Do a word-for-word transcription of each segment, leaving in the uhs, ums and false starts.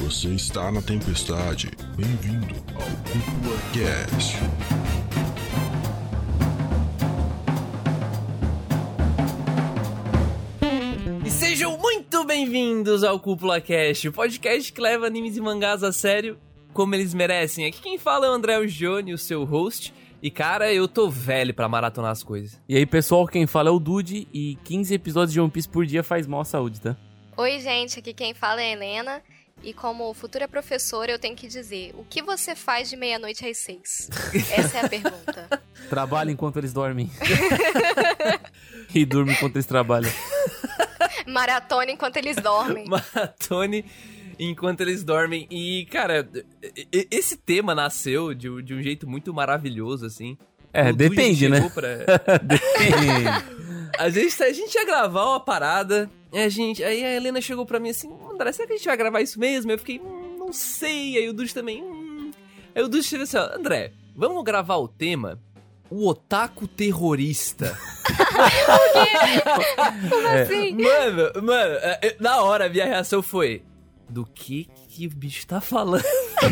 Você está na tempestade. Bem-vindo ao Cúpula Cast. E sejam muito bem-vindos ao Cúpula Cast, o podcast que leva animes e mangás a sério como eles merecem. Aqui quem fala é o André Gioni, o seu host. E cara, eu tô velho pra maratonar as coisas. E aí pessoal, quem fala é o Dude e quinze episódios de One Piece por dia faz mal à saúde, tá? Oi gente, aqui quem fala é a Helena. E como futura professora eu tenho que dizer, o que você faz de meia-noite às seis? Essa é a pergunta. Trabalha enquanto eles dormem. E durme enquanto eles trabalham. Maratona enquanto eles dormem. Maratone enquanto eles dormem. E, cara, esse tema nasceu de, de um jeito muito maravilhoso, assim. É, o depende, né? Pra... Depende. A gente, a gente ia gravar uma parada, a gente, aí a Helena chegou pra mim assim, André, será que a gente vai gravar isso mesmo? Eu fiquei, hum, não sei. Aí o Dude também, hum. Aí o Dude chegou assim, ó, André, vamos gravar o tema O Otaku Terrorista. O quê? Como É. assim? Mano, mano, na hora a minha reação foi, do que que o bicho tá falando?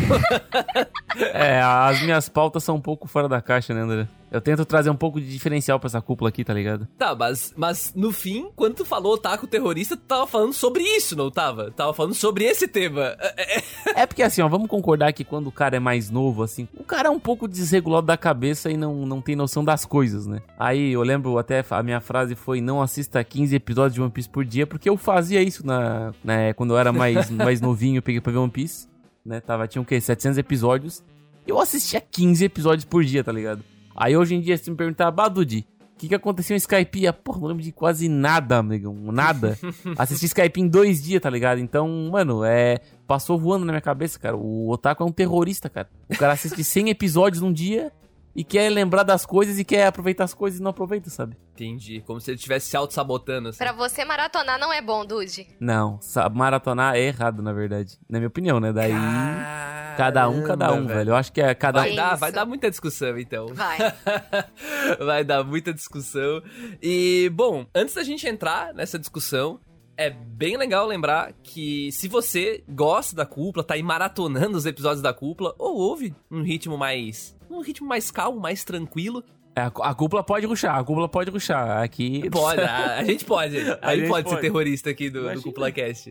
É, as minhas pautas são um pouco fora da caixa, né, André? Eu tento trazer um pouco de diferencial pra essa cúpula aqui, tá ligado? Tá, mas, mas no fim, quando tu falou Otaku Terrorista, tu tava falando sobre isso, não tava? Tava falando sobre esse tema. É porque assim, ó, vamos concordar que quando o cara é mais novo, assim, o cara é um pouco desregulado da cabeça e não, não tem noção das coisas, né? Aí eu lembro até, a minha frase foi, não assista quinze episódios de One Piece por dia, porque eu fazia isso na, na, quando eu era mais, mais novinho, eu peguei pra ver One Piece, né? Tava, tinha o quê? setecentos episódios. Eu assistia quinze episódios por dia, tá ligado? Aí hoje em dia, se me perguntar, Badudi, o que que aconteceu em Skype? Porra, não lembro de quase nada, amigão, nada. Assisti Skype em dois dias, tá ligado? Então, mano, é... passou voando na minha cabeça, cara. O Otaku é um terrorista, cara. O cara assiste cem episódios num dia e quer lembrar das coisas e quer aproveitar as coisas e não aproveita, sabe? Entendi, como se ele estivesse se auto-sabotando, assim. Pra você maratonar não é bom, Dude. Não, maratonar é errado, na verdade. Na minha opinião, né? Daí... Caramba, cada um, cada um, velho. velho. Eu acho que é cada Vai um... dar, Isso. vai dar muita discussão, então. Vai. Vai dar muita discussão. E, bom, antes da gente entrar nessa discussão, é bem legal lembrar que se você gosta da Cúpula, tá aí maratonando os episódios da Cúpula, ou ouve um ritmo mais... um ritmo mais calmo, mais tranquilo. É, a, a cúpula pode ruxar, a cúpula pode ruxar. Aqui... Pode, a, a gente pode. A, a gente, gente pode, pode ser terrorista aqui do, do Cúpula Cast.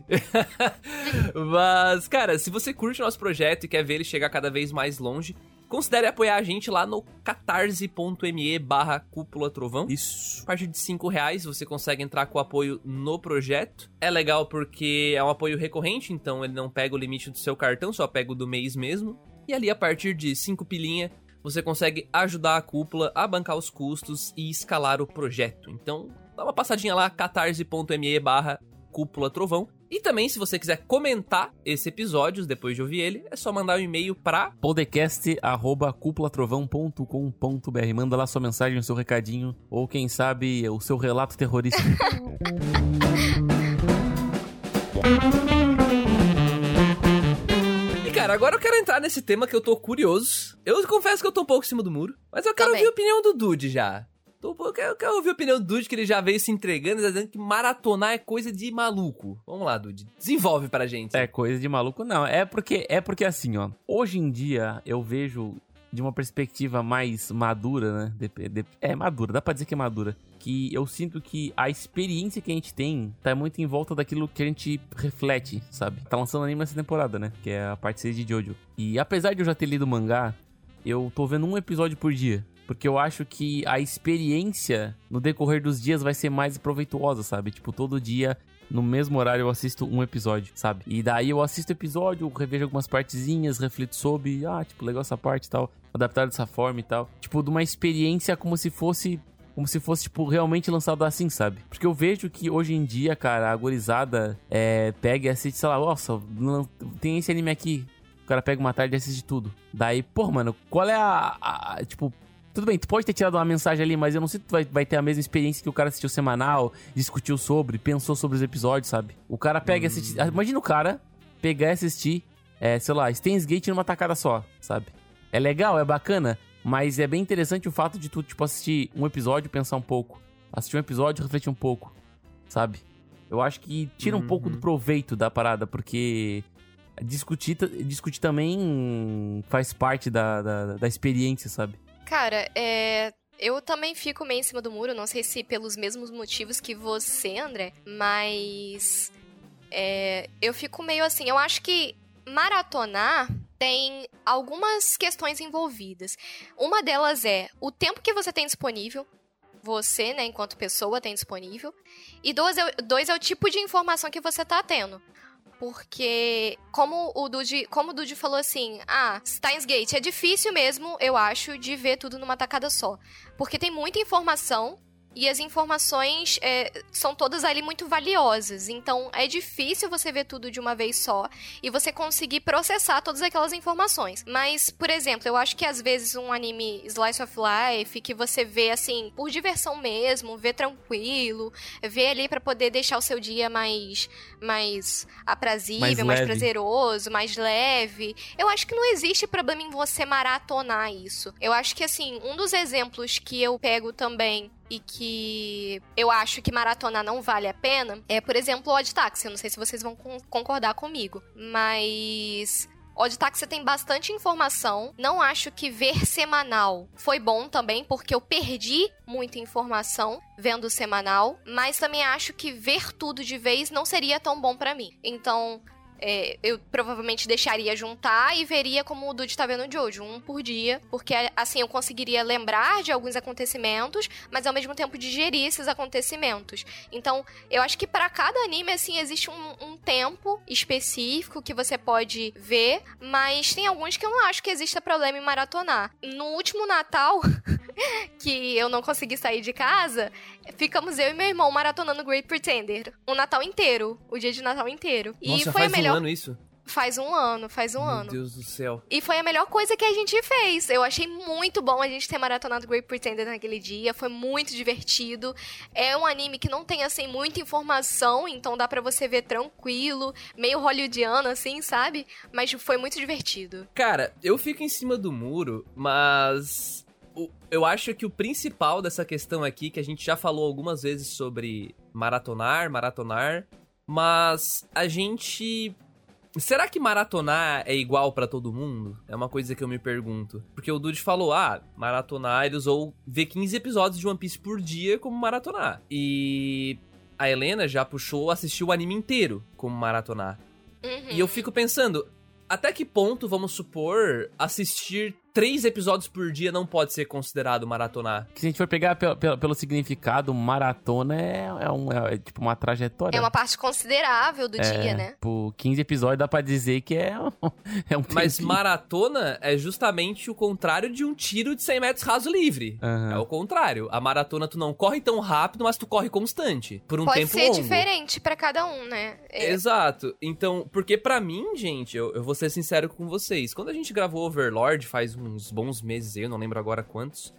Mas, cara, se você curte o nosso projeto e quer ver ele chegar cada vez mais longe, considere apoiar a gente lá no catarse.me barra Cúpula Trovão. Isso. A partir de cinco reais você consegue entrar com apoio no projeto. É legal porque é um apoio recorrente, então ele não pega o limite do seu cartão, só pega o do mês mesmo. E ali, a partir de cinco pilinha, você consegue ajudar a Cúpula a bancar os custos e escalar o projeto. Então, dá uma passadinha lá, catarse.me barra Cúpula Trovão. E também, se você quiser comentar esse episódio, depois de ouvir ele, é só mandar um e-mail pra podcast arroba cúpulatrovão ponto com ponto b r. Manda lá sua mensagem, o seu recadinho, ou quem sabe, o seu relato terrorista. E cara, agora eu quero entrar nesse tema que eu tô curioso. Eu confesso que eu tô um pouco em cima do muro, mas eu quero Também. ouvir a opinião do Dude já. Tô, eu, quero, eu quero ouvir a opinião do Dude, que ele já veio se entregando e tá dizendo que maratonar é coisa de maluco. Vamos lá, Dude, desenvolve pra gente. É coisa de maluco, não. É porque, é porque assim, ó. Hoje em dia, eu vejo de uma perspectiva mais madura, né? De, de, é madura, dá pra dizer que é madura. Que eu sinto que a experiência que a gente tem tá muito em volta daquilo que a gente reflete, sabe? Tá lançando anime nessa temporada, né? Que é a parte seis de Jojo. E apesar de eu já ter lido o mangá, eu tô vendo um episódio por dia. Porque eu acho que a experiência no decorrer dos dias vai ser mais proveitosa, sabe? Tipo, todo dia, no mesmo horário, eu assisto um episódio, sabe? E daí eu assisto o episódio, revejo algumas partezinhas, reflito sobre, ah, tipo, legal essa parte e tal, adaptar dessa forma e tal. Tipo, de uma experiência como se fosse... Como se fosse, tipo, realmente lançado assim, sabe? Porque eu vejo que hoje em dia, cara, a gurizada é, pega e assiste, sei lá, nossa, tem esse anime aqui. O cara pega uma tarde e assiste tudo. Daí, pô, mano, qual é a, a, a... Tipo, tudo bem, tu pode ter tirado uma mensagem ali, mas eu não sei se tu vai, vai ter a mesma experiência que o cara assistiu semanal, discutiu sobre, pensou sobre os episódios, sabe? O cara pega e assiste... Imagina o cara pegar e assistir, é, sei lá, Steins Gate numa tacada só, sabe? É legal, é bacana... Mas é bem interessante o fato de tu, tipo, assistir um episódio e pensar um pouco. Assistir um episódio e refletir um pouco, sabe? Eu acho que tira um Uhum. pouco do proveito da parada, porque discutir, discutir também faz parte da, da, da experiência, sabe? Cara, é... eu também fico meio em cima do muro, não sei se pelos mesmos motivos que você, André, mas... É... eu fico meio assim, eu acho que maratonar tem algumas questões envolvidas. Uma delas é o tempo que você tem disponível, você, né, enquanto pessoa, tem disponível. E dois é, dois é o tipo de informação que você tá tendo. Porque, como o Dude, como o Dude falou assim, ah, Steins Gate, é difícil mesmo, eu acho, de ver tudo numa tacada só. Porque tem muita informação e as informações é, são todas ali muito valiosas. Então, é difícil você ver tudo de uma vez só e você conseguir processar todas aquelas informações. Mas, por exemplo, eu acho que às vezes um anime Slice of Life, que você vê, assim, por diversão mesmo, vê tranquilo, vê ali pra poder deixar o seu dia mais, mais aprazível, mais, mais prazeroso, mais leve. Eu acho que não existe problema em você maratonar isso. Eu acho que, assim, um dos exemplos que eu pego também e que eu acho que maratonar não vale a pena é, por exemplo, o Odd Taxi. Eu não sei se vocês vão con- concordar comigo, mas... Odd Taxi tem bastante informação. Não acho que ver semanal foi bom também, porque eu perdi muita informação vendo o semanal, mas também acho que ver tudo de vez não seria tão bom pra mim. Então... É, eu provavelmente deixaria juntar e veria como o Dude tá vendo o Jojo, um por dia, porque assim eu conseguiria lembrar de alguns acontecimentos, mas ao mesmo tempo digerir esses acontecimentos. Então, eu acho que pra cada anime, assim, existe um, um tempo específico que você pode ver, mas tem alguns que eu não acho que exista problema em maratonar. No último Natal, que eu não consegui sair de casa, ficamos eu e meu irmão maratonando Great Pretender, o Natal inteiro, o dia de Natal inteiro. Nossa, e foi faz a melhor... um ano isso? Faz um ano, faz um Meu ano. Meu Deus do céu. E foi a melhor coisa que a gente fez. Eu achei muito bom a gente ter maratonado Great Pretender naquele dia. Foi muito divertido. É um anime que não tem, assim, muita informação, então dá pra você ver tranquilo, meio hollywoodiano, assim, sabe? Mas foi muito divertido. Cara, eu fico em cima do muro, mas... eu acho que o principal dessa questão aqui, que a gente já falou algumas vezes sobre maratonar, maratonar, mas a gente... será que maratonar é igual pra todo mundo? É uma coisa que eu me pergunto. Porque o Dude falou, ah, maratonar, ele usou ver quinze episódios de One Piece por dia como maratonar. E a Helena já puxou assistir o anime inteiro como maratonar. Uhum. E eu fico pensando, até que ponto, vamos supor, assistir três episódios por dia não pode ser considerado maratonar? Se a gente for pegar pelo, pelo, pelo significado, maratona é, é, um, é tipo uma trajetória. É uma parte considerável do é, dia, né? Por quinze episódios dá pra dizer que é, é um tempinho. Mas maratona é justamente o contrário de um tiro de cem metros raso livre. Uhum. É o contrário. A maratona tu não corre tão rápido, mas tu corre constante. Por um Pode tempo ser longo. diferente pra cada um, né? É. Exato. Então, porque pra mim, gente, eu, eu vou ser sincero com vocês. Quando a gente gravou Overlord faz uns bons meses, eu não lembro agora quantos,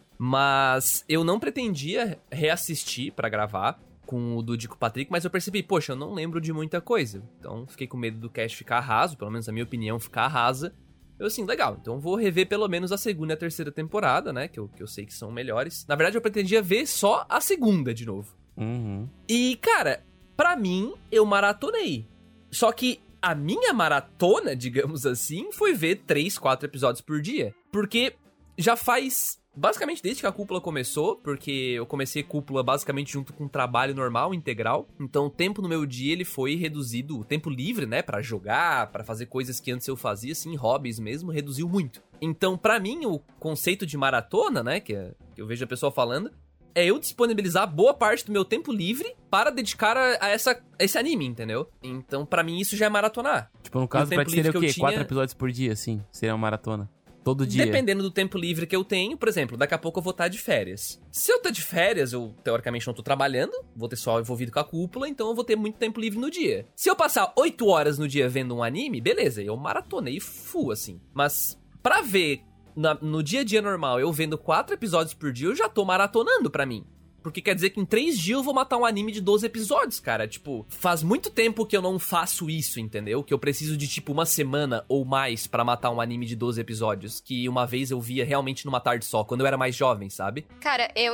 mas eu não pretendia reassistir pra gravar com o Dude e com o Patrick, mas eu percebi, poxa, eu não lembro de muita coisa. Então, fiquei com medo do cast ficar raso, pelo menos a minha opinião ficar rasa. Eu assim, legal, então vou rever pelo menos a segunda e a terceira temporada, né, que eu, que eu sei que são melhores. Na verdade, eu pretendia ver só a segunda de novo. Uhum. E, cara, pra mim, eu maratonei. Só que a minha maratona, digamos assim, foi ver três, quatro episódios por dia. Porque já faz, basicamente desde que a Cúpula começou, porque eu comecei Cúpula basicamente junto com um trabalho normal, integral. Então o tempo no meu dia, ele foi reduzido, o tempo livre, né, pra jogar, pra fazer coisas que antes eu fazia, assim, hobbies mesmo, reduziu muito. Então, pra mim, o conceito de maratona, né, que, é, que eu vejo a pessoa falando, é eu disponibilizar boa parte do meu tempo livre para dedicar a, a, essa, a esse anime, entendeu? Então, pra mim, isso já é maratonar. Tipo, no caso, pra ti seria o quê? Tinha... Quatro episódios por dia, assim? Seria uma maratona? Todo dia? Dependendo do tempo livre que eu tenho, por exemplo, daqui a pouco eu vou estar de férias. Se eu tô de férias, eu teoricamente não tô trabalhando, vou ter só envolvido com a Cúpula, então eu vou ter muito tempo livre no dia. Se eu passar oito horas no dia vendo um anime, beleza, eu maratonei full, assim. Mas pra ver... Na, no dia a dia normal, eu vendo quatro episódios por dia, eu já tô maratonando pra mim. Porque quer dizer que em três dias eu vou matar um anime de doze episódios, cara. Tipo, faz muito tempo que eu não faço isso, entendeu? Que eu preciso de, tipo, uma semana ou mais pra matar um anime de doze episódios. Que uma vez eu via realmente numa tarde só, quando eu era mais jovem, sabe? Cara, eu...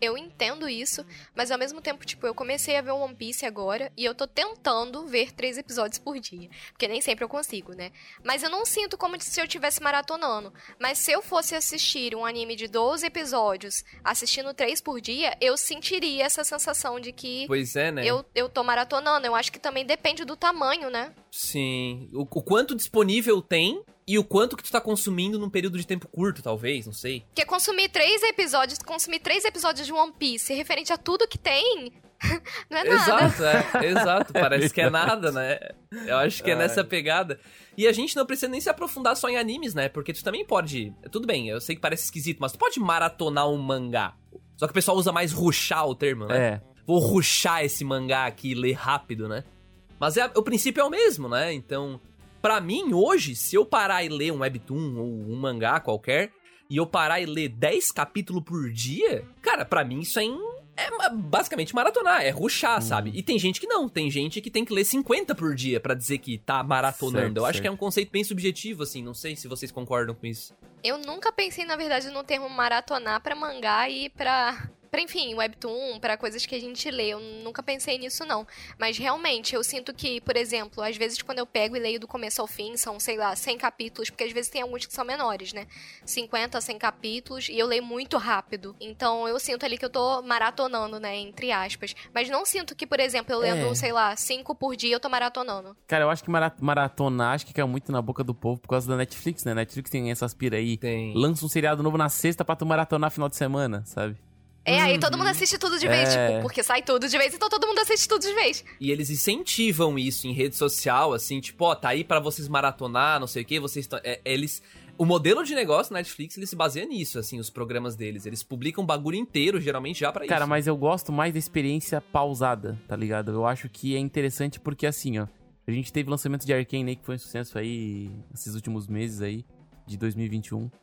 Eu entendo isso, mas ao mesmo tempo, tipo, eu comecei a ver o One Piece agora e eu tô tentando ver três episódios por dia. Porque nem sempre eu consigo, né? Mas eu não sinto como se eu estivesse maratonando. Mas se eu fosse assistir um anime de doze episódios, assistindo três por dia, eu sentiria essa sensação de que Pois é, né? eu, eu tô maratonando. Eu acho que também depende do tamanho, né? Sim. O, o quanto disponível tem e o quanto que tu tá consumindo num período de tempo curto, talvez, não sei. Porque consumir três episódios, consumir três episódios de One Piece referente a tudo que tem, não é nada. Exato, é, exato. Parece que é nada, né? Eu acho que é nessa pegada. E a gente não precisa nem se aprofundar só em animes, né? Porque tu também pode... Tudo bem, eu sei que parece esquisito, mas tu pode maratonar um mangá. Só que o pessoal usa mais rushar o termo, né? É. Vou rushar esse mangá aqui e ler rápido, né? Mas é, o princípio é o mesmo, né? Então... Pra mim, hoje, se eu parar e ler um webtoon ou um mangá qualquer, e eu parar e ler dez capítulos por dia, cara, pra mim isso é, em, é basicamente maratonar, é rushar, hum. sabe? E tem gente que não, tem gente que tem que ler cinquenta por dia pra dizer que tá maratonando. Certo, eu acho certo. que é um conceito bem subjetivo, assim, não sei se vocês concordam com isso. Eu nunca pensei, na verdade, no termo maratonar pra mangá e pra... Pra, enfim, webtoon, pra coisas que a gente lê. Eu nunca pensei nisso, não. Mas, realmente, eu sinto que, por exemplo, às vezes quando eu pego e leio do começo ao fim, são, sei lá, cem capítulos, porque às vezes tem alguns que são menores, né? cinquenta, cem capítulos, e eu leio muito rápido. Então, eu sinto ali que eu tô maratonando, né? Entre aspas. Mas não sinto que, por exemplo, eu lendo, É. sei lá, cinco por dia, eu tô maratonando. Cara, eu acho que mara- maratonar, acho que caiu muito na boca do povo por causa da Netflix, né? Netflix tem essas pira aí. Tem. Lança um seriado novo na sexta pra tu maratonar final de semana, sabe? É, aí todo mundo assiste tudo de vez, É. tipo, porque sai tudo de vez, então todo mundo assiste tudo de vez. E eles incentivam isso em rede social, assim, tipo, ó, tá aí pra vocês maratonar, não sei o quê, vocês estão... É, eles... O modelo de negócio da Netflix, ele se baseia nisso, assim, os programas deles. Eles publicam o bagulho inteiro, geralmente, já pra Cara, isso. mas eu gosto mais da experiência pausada, tá ligado? Eu acho que é interessante porque, assim, ó, a gente teve o lançamento de Arcane aí, que foi um sucesso aí, esses últimos meses aí, de dois mil e vinte e um.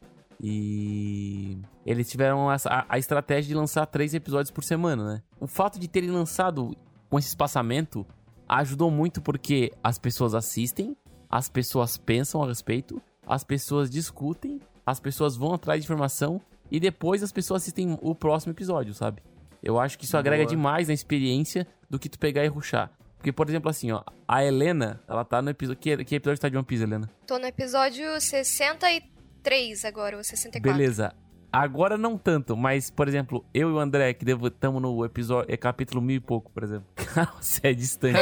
E eles tiveram essa, a, a estratégia de lançar três episódios por semana, né? O fato de terem lançado com esse espaçamento ajudou muito porque as pessoas assistem, as pessoas pensam a respeito, as pessoas discutem, as pessoas vão atrás de informação e depois as pessoas assistem o próximo episódio, sabe? Eu acho que isso agrega Boa. demais demais na experiência do que tu pegar e rushar. Porque, por exemplo, assim, ó, a Helena, ela tá no episódio... Que, que episódio tá de One Piece, Helena? Tô no episódio sessenta e três agora, ou sessenta e quatro. Beleza. Agora não tanto, mas, por exemplo, eu e o André, que estamos no episódio, é capítulo mil e pouco, por exemplo. Você é distante.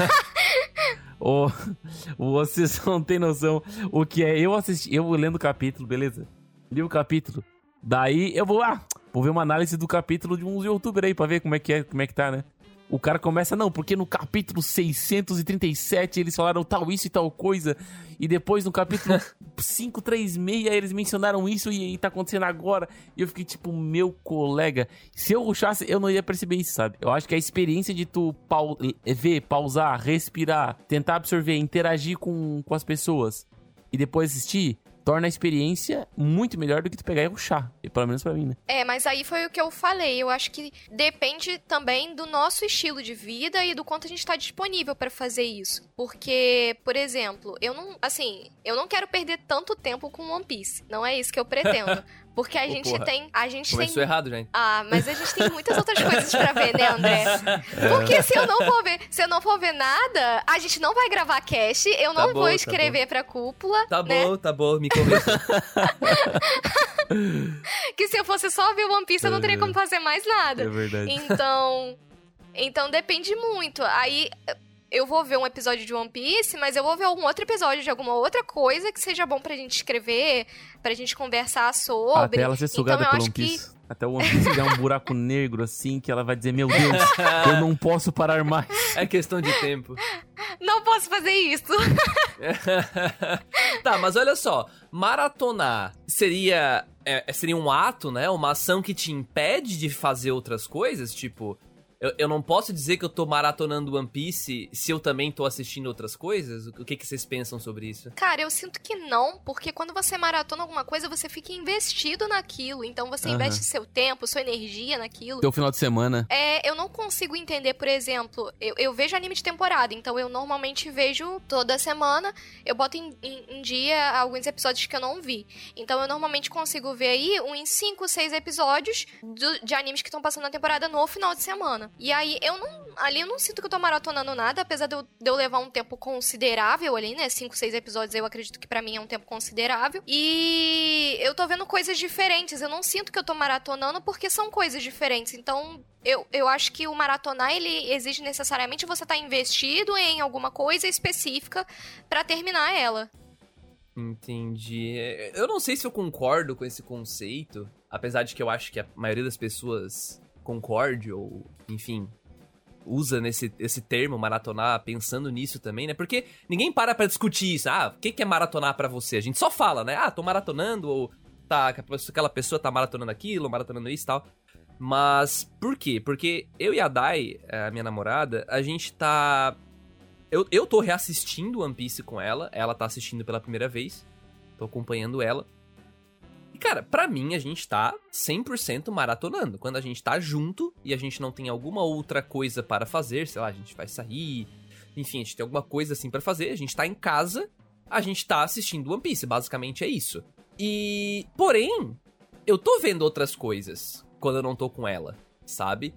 o, vocês não tem noção o que é eu assisti, eu lendo o capítulo, beleza? Li o capítulo. Daí eu vou, ah, vou ver uma análise do capítulo de uns youtubers aí pra ver como é que é, como é que tá, né? O cara começa, não, porque no capítulo seiscentos e trinta e sete eles falaram tal isso e tal coisa. E depois no capítulo quinhentos e trinta e seis eles mencionaram isso e, e tá acontecendo agora. E eu fiquei tipo, meu colega, se eu ruxasse, eu não ia perceber isso, sabe? Eu acho que a experiência de tu pau- ver, pausar, respirar, tentar absorver, interagir com, com as pessoas e depois assistir, torna a experiência muito melhor do que tu pegar e ruxar. E pelo menos pra mim, né? É, mas aí foi o que eu falei. Eu acho que depende também do nosso estilo de vida e do quanto a gente tá disponível pra fazer isso. Porque, por exemplo, eu não, assim, eu não quero perder tanto tempo com One Piece. Não é isso que eu pretendo. Porque a Pô, gente porra. tem, a gente Começou tem errado, gente. Ah, mas a gente tem muitas outras coisas pra ver, né, André? Porque se eu não for ver, se eu não for ver nada, a gente não vai gravar cast, eu Tá não bom, vou tá escrever pra cúpula, Tá né? bom, tá bom, me convença. Que se eu fosse só ver One Piece, eu não teria como fazer mais nada. É verdade. Então, então depende muito. Aí eu vou ver um episódio de One Piece, mas eu vou ver algum outro episódio de alguma outra coisa que seja bom pra gente escrever, pra gente conversar sobre. Até ela ser sugada então, eu pelo acho One Piece. que Até o One Piece der um buraco negro assim, que ela vai dizer, meu Deus, eu não posso parar mais. É questão de tempo. não posso fazer isso. Tá, mas olha só, maratonar seria, é, seria um ato, né? Uma ação que te impede de fazer outras coisas, tipo... Eu, eu não posso dizer que eu tô maratonando One Piece se eu também tô assistindo outras coisas? O que, que vocês pensam sobre isso? Cara, eu sinto que não, porque quando você maratona alguma coisa, você fica investido naquilo. Então você Aham. investe seu tempo, sua energia naquilo. Teu final de semana. É, eu não consigo entender, por exemplo, eu, eu vejo anime de temporada, então eu normalmente vejo toda semana, eu boto em, em, em dia alguns episódios que eu não vi. Então eu normalmente consigo ver aí uns cinco, seis episódios do, de animes que estão passando na temporada no final de semana. E aí, eu não... Ali eu não sinto que eu tô maratonando nada, apesar de eu, de eu levar um tempo considerável ali, né? Cinco, seis episódios, eu acredito que pra mim é um tempo considerável. E eu tô vendo coisas diferentes. Eu não sinto que eu tô maratonando porque são coisas diferentes. Então, eu, eu acho que o maratonar, ele exige necessariamente você estar investido em alguma coisa específica pra terminar ela. Entendi. Eu não sei se eu concordo com esse conceito, apesar de que eu acho que a maioria das pessoas concorde ou, enfim, usa nesse, esse termo, maratonar, pensando nisso também, né? Porque ninguém para pra discutir isso. Ah, o que que é maratonar pra você? A gente só fala, né? Ah, tô maratonando, ou tá, aquela pessoa tá maratonando aquilo, maratonando isso e tal. Mas por quê? Porque eu e a Dai, a minha namorada, a gente tá... Eu, eu tô reassistindo One Piece com ela, ela tá assistindo pela primeira vez, tô acompanhando ela. E, cara, pra mim, a gente tá cem por cento maratonando. Quando a gente tá junto e a gente não tem alguma outra coisa para fazer, sei lá, a gente vai sair, enfim, a gente tem alguma coisa assim pra fazer, a gente tá em casa, a gente tá assistindo One Piece, basicamente é isso. E, porém, eu tô vendo outras coisas quando eu não tô com ela, sabe?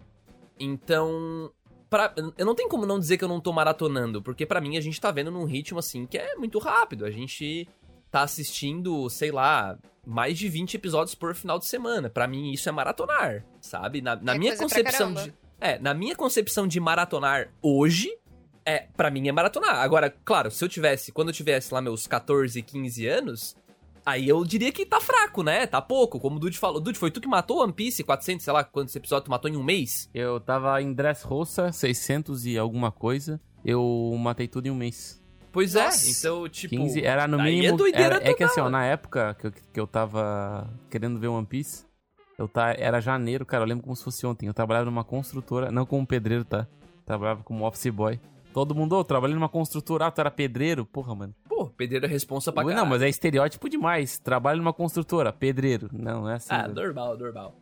Então, pra, eu não tenho como não dizer que eu não tô maratonando, porque pra mim a gente tá vendo num ritmo assim que é muito rápido, a gente tá assistindo, sei lá, mais de vinte episódios por final de semana. Pra mim, isso é maratonar, sabe? Na, na É minha coisa pra concepção caramba. de... É, na minha concepção de maratonar hoje, é, pra mim é maratonar. Agora, claro, se eu tivesse... Quando eu tivesse lá meus catorze, quinze anos, aí eu diria que tá fraco, né? Tá pouco, como o Dude falou. Dude, foi tu que matou One Piece? quatrocentos, sei lá, quantos episódios tu matou em um mês? Eu tava em Dressrosa, seiscentos e alguma coisa. Eu matei tudo em um mês. Pois Nossa. é, então, tipo... quinze, era no aí mínimo... é doideira era, é que assim, ó, total. na época que eu, que eu tava querendo ver One Piece, eu tá, era janeiro, cara, eu lembro como se fosse ontem. Eu trabalhava numa construtora, não como pedreiro, tá? Trabalhava como office boy. Todo mundo, ô, oh, trabalhei numa construtora, ah, tu era pedreiro? Porra, mano. Pô, pedreiro é responsa pra caralho. Não, mas é estereótipo demais. Trabalho numa construtora, pedreiro. Não, não é assim. Ah, velho. normal, normal.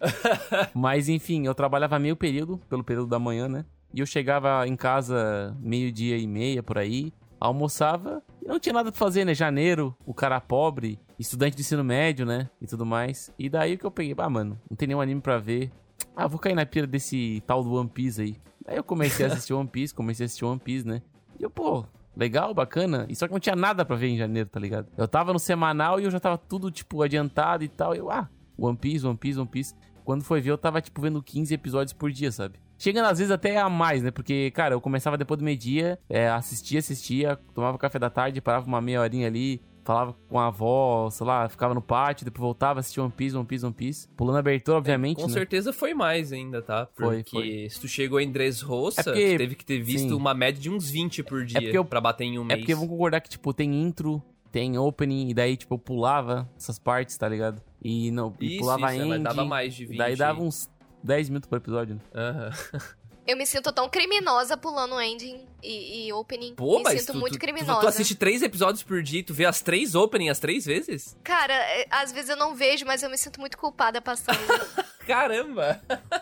Mas enfim, eu trabalhava meio período, pelo período da manhã, né? E eu chegava em casa meio-dia e meia, por aí, almoçava e não tinha nada pra fazer, né? Janeiro, o cara pobre, estudante de ensino médio, né? E tudo mais. E daí que eu peguei, ah, mano, não tem nenhum anime pra ver. Ah, vou cair na pira desse tal do One Piece aí. Aí eu comecei a assistir One Piece, comecei a assistir One Piece, né? E eu, pô, legal, bacana. E só que não tinha nada pra ver em janeiro, tá ligado? Eu tava no semanal e eu já tava tudo, tipo, adiantado e tal. E eu, ah, One Piece, One Piece, One Piece. Quando foi ver, eu tava, tipo, vendo quinze episódios por dia, sabe? Chegando às vezes até a mais, né? Porque, cara, eu começava depois do meio-dia, é, assistia, assistia, tomava café da tarde, parava uma meia horinha ali, falava com a avó, sei lá, ficava no pátio, depois voltava, assistia One Piece, One Piece, One Piece. Pulando a abertura, obviamente, Com né? certeza foi mais ainda, tá? Porque Foi, foi. se tu chegou em Dressrosa, É porque- tu teve que ter visto sim. uma média de uns vinte por dia porque eu- pra bater em um É mês. porque vamos concordar que, tipo, tem intro, tem opening, e daí, tipo, eu pulava essas partes, tá ligado? E, não, e Isso, pulava isso, end, mas dava mais de vinte. daí dava uns dez minutos por episódio, né? Aham. Eu me sinto tão criminosa pulando ending e, e opening. Pô, me mas sinto tu, muito tu, criminosa. tu, tu assiste três episódios por dia e tu vê as três opening as três vezes? Cara, é, às vezes eu não vejo, mas eu me sinto muito culpada passando. Caramba!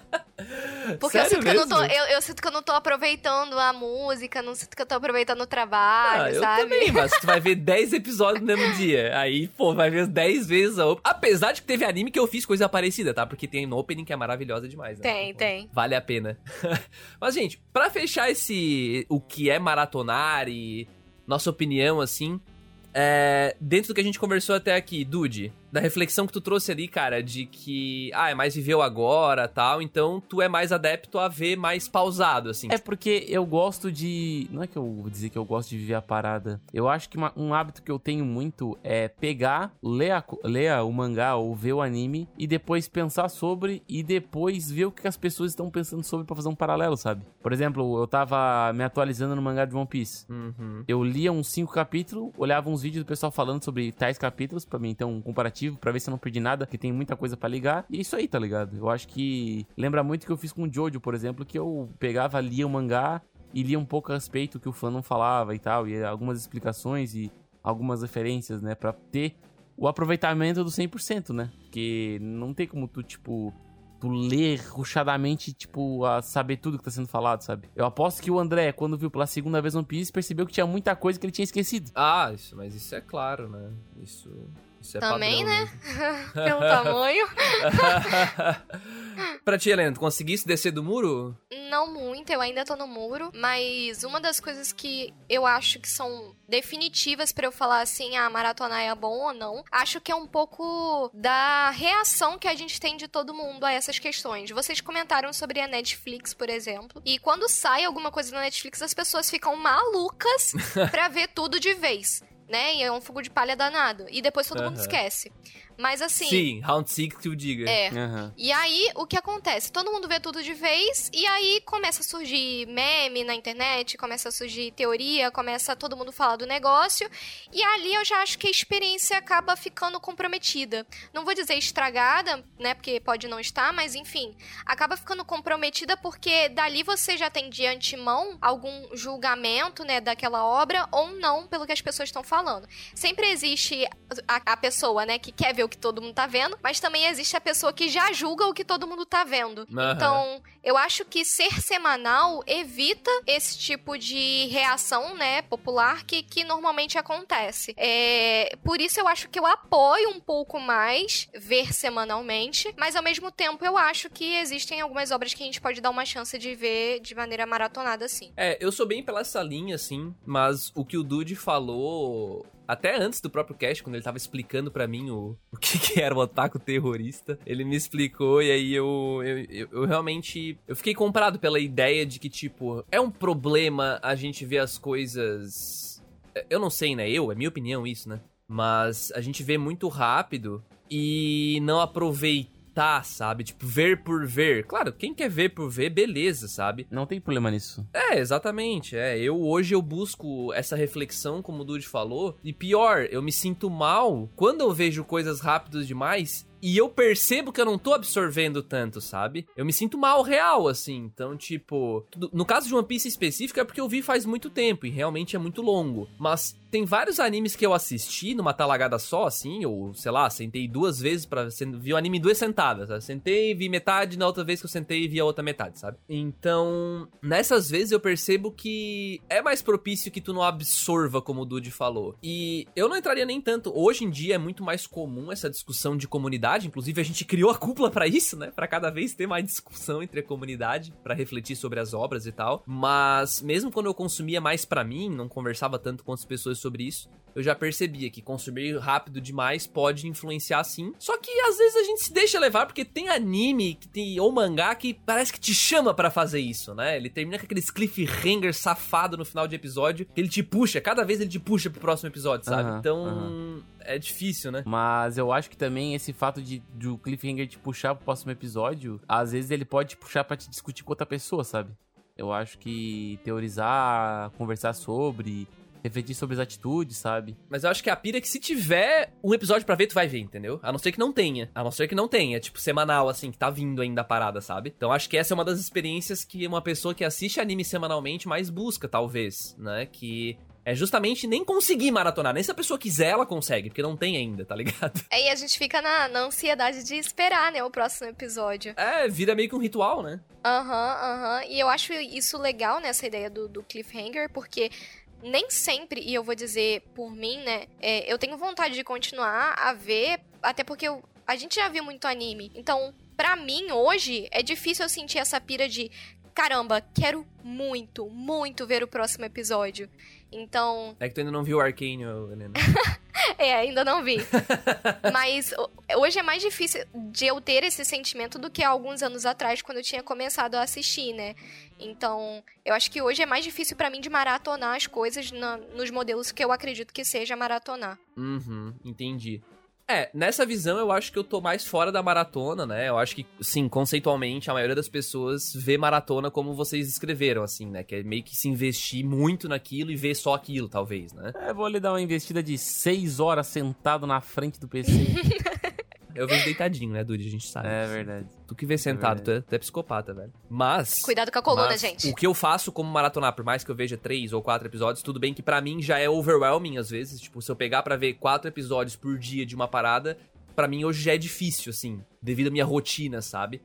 Porque eu Sério sinto, que eu, não tô, mesmo? eu, eu sinto que eu não tô aproveitando a música, não sinto que eu tô aproveitando o trabalho, Ah, eu sabe? também, mas tu vai ver dez episódios no mesmo dia. Aí, pô, vai ver dez vezes a opening. Apesar de que teve anime que eu fiz coisa parecida, tá? Porque tem no opening que é maravilhosa demais, né? Tem, Pô, tem. Vale a pena. Mas, gente, pra fechar esse... O que é maratonar e nossa opinião, assim... É, dentro do que a gente conversou até aqui, Dude, da reflexão que tu trouxe ali, cara, de que, ah, é mais viveu agora, tal, então tu é mais adepto a ver mais pausado, assim. É porque eu gosto de... Não é que eu vou dizer que eu gosto de viver a parada. Eu acho que uma- um hábito que eu tenho muito é pegar, ler, a co- ler o mangá ou ver o anime e depois pensar sobre e depois ver o que as pessoas estão pensando sobre pra fazer um paralelo, sabe? Por exemplo, eu tava me atualizando no mangá de One Piece. Uhum. Eu lia uns cinco capítulos, olhava uns vídeos do pessoal falando sobre tais capítulos pra mim ter um comparativo. aplicativo pra ver se eu não perdi nada, que tem muita coisa pra ligar. E é isso aí, tá ligado? Eu acho que lembra muito o que eu fiz com o Jojo, por exemplo, que eu pegava, lia o mangá e lia um pouco a respeito do que o fã não falava e tal, e algumas explicações e algumas referências, né, pra ter o aproveitamento do cem por cento, né? Porque não tem como tu, tipo... tu ler ruchadamente, tipo, a saber tudo que tá sendo falado, sabe? Eu aposto que o André, quando viu pela segunda vez One Piece, percebeu que tinha muita coisa que ele tinha esquecido. Ah, isso, mas isso é claro, né? Isso, isso é Também, padrão né? mesmo. Pelo tamanho. Pra ti, Helena, tu conseguisse descer do muro? Não muito, eu ainda tô no muro, mas uma das coisas que eu acho que são definitivas pra eu falar assim, ah, maratonar é bom ou não, acho que é um pouco da reação que a gente tem de todo mundo a essas questões. Vocês comentaram sobre a Netflix, por exemplo, e quando sai alguma coisa na Netflix, as pessoas ficam malucas pra ver tudo de vez, né? E é um fogo de palha danado. E depois todo mundo Aham. esquece. Mas assim... Sim, Round six que o diga. É. Aham. E aí, o que acontece? Todo mundo vê tudo de vez, e aí começa a surgir meme na internet, começa a surgir teoria, começa todo mundo falar do negócio, e ali eu já acho que a experiência acaba ficando comprometida. Não vou dizer estragada, né, porque pode não estar, mas enfim, acaba ficando comprometida porque dali você já tem de antemão algum julgamento, né, daquela obra, ou não, pelo que as pessoas estão falando. Sempre existe a, a pessoa, né, que quer ver o que todo mundo tá vendo, mas também existe a pessoa que já julga o que todo mundo tá vendo. Aham. Então, eu acho que ser semanal evita esse tipo de reação, né, popular que, que normalmente acontece. É, por isso eu acho que eu apoio um pouco mais ver semanalmente, mas ao mesmo tempo eu acho que existem algumas obras que a gente pode dar uma chance de ver de maneira maratonada, assim. É, eu sou bem pela essa linha, assim, mas o que o Dude falou... Até antes do próprio cast, quando ele tava explicando pra mim o, o que, que era o otaku terrorista, ele me explicou e aí eu, eu, eu, eu realmente... Eu fiquei comprado pela ideia de que, tipo, é um problema a gente ver as coisas... Eu não sei, né? Eu, é minha opinião isso, né? Mas a gente vê muito rápido e não aproveita. Sabe? Tipo, ver por ver. Claro, quem quer ver por ver, beleza, sabe? Não tem problema nisso. É, exatamente. É, eu hoje eu busco essa reflexão, como o Dude falou. E pior, eu me sinto mal quando eu vejo coisas rápidas demais e eu percebo que eu não tô absorvendo tanto, sabe? Eu me sinto mal real, assim. Então, tipo... No caso de One Piece específico, é porque eu vi faz muito tempo e realmente é muito longo. Mas tem vários animes que eu assisti numa talagada só, assim. Ou, sei lá, sentei duas vezes pra... Vi o anime em duas sentadas, sabe? Sentei, vi metade, na outra vez que eu sentei, vi a outra metade, sabe? Então, nessas vezes eu percebo que é mais propício que tu não absorva, como o Dude falou. E eu não entraria nem tanto... Hoje em dia é muito mais comum essa discussão de comunidade. Inclusive, a gente criou a cúpula pra isso, né? Pra cada vez ter mais discussão entre a comunidade, pra refletir sobre as obras e tal. Mas, mesmo quando eu consumia mais pra mim, não conversava tanto com as pessoas sobre isso, eu já percebia que consumir rápido demais pode influenciar sim. Só que, às vezes, a gente se deixa levar, porque tem anime que tem, ou mangá que parece que te chama pra fazer isso, né? Ele termina com aqueles cliffhanger safado no final de episódio, que ele te puxa, cada vez ele te puxa pro próximo episódio, sabe? Aham, Então... aham. É difícil, né? Mas eu acho que também esse fato de, de o cliffhanger te puxar pro próximo episódio, às vezes ele pode te puxar pra te discutir com outra pessoa, sabe? Eu acho que teorizar, conversar sobre, refletir sobre as atitudes, sabe? Mas eu acho que a pira é que se tiver um episódio pra ver, tu vai ver, entendeu? A não ser que não tenha. A não ser que não tenha, tipo, semanal, assim, que tá vindo ainda a parada, sabe? Então acho que essa é uma das experiências que uma pessoa que assiste anime semanalmente mais busca, talvez, né? Que... é justamente nem conseguir maratonar. Nem se a pessoa quiser, ela consegue, porque não tem ainda, tá ligado? Aí a gente fica na, na ansiedade de esperar, né, o próximo episódio. É, vira meio que um ritual, né? Aham, aham. E eu acho isso legal, nessa ideia do, do cliffhanger, porque nem sempre, e eu vou dizer por mim, né, é, eu tenho vontade de continuar a ver, até porque eu, a gente já viu muito anime. Então, pra mim, hoje, é difícil eu sentir essa pira de... caramba, quero muito, muito ver o próximo episódio. Então... É que tu ainda não viu o Arcane, Helena. É, ainda não vi. Mas hoje é mais difícil de eu ter esse sentimento do que há alguns anos atrás, quando eu tinha começado a assistir, né? Então, eu acho que hoje é mais difícil pra mim de maratonar as coisas na, nos modelos que eu acredito que seja maratonar. Uhum, entendi. É, nessa visão eu acho que eu tô mais fora da maratona, né? Eu acho que, sim, conceitualmente, a maioria das pessoas vê maratona como vocês escreveram, assim, né? Que é meio que se investir muito naquilo e ver só aquilo, talvez, né? É, vou lhe dar uma investida de seis horas sentado na frente do P C. Eu vejo deitadinho, né, Dude? A gente sabe. É verdade. Tu que vê sentado, É tu, é, tu é psicopata, velho. Mas... Cuidado com a coluna, mas gente. O que eu faço como maratonar, por mais que eu veja três ou quatro episódios, tudo bem que pra mim já é overwhelming às vezes. Tipo, se eu pegar pra ver quatro episódios por dia de uma parada, pra mim hoje já é difícil, assim, devido à minha rotina, sabe?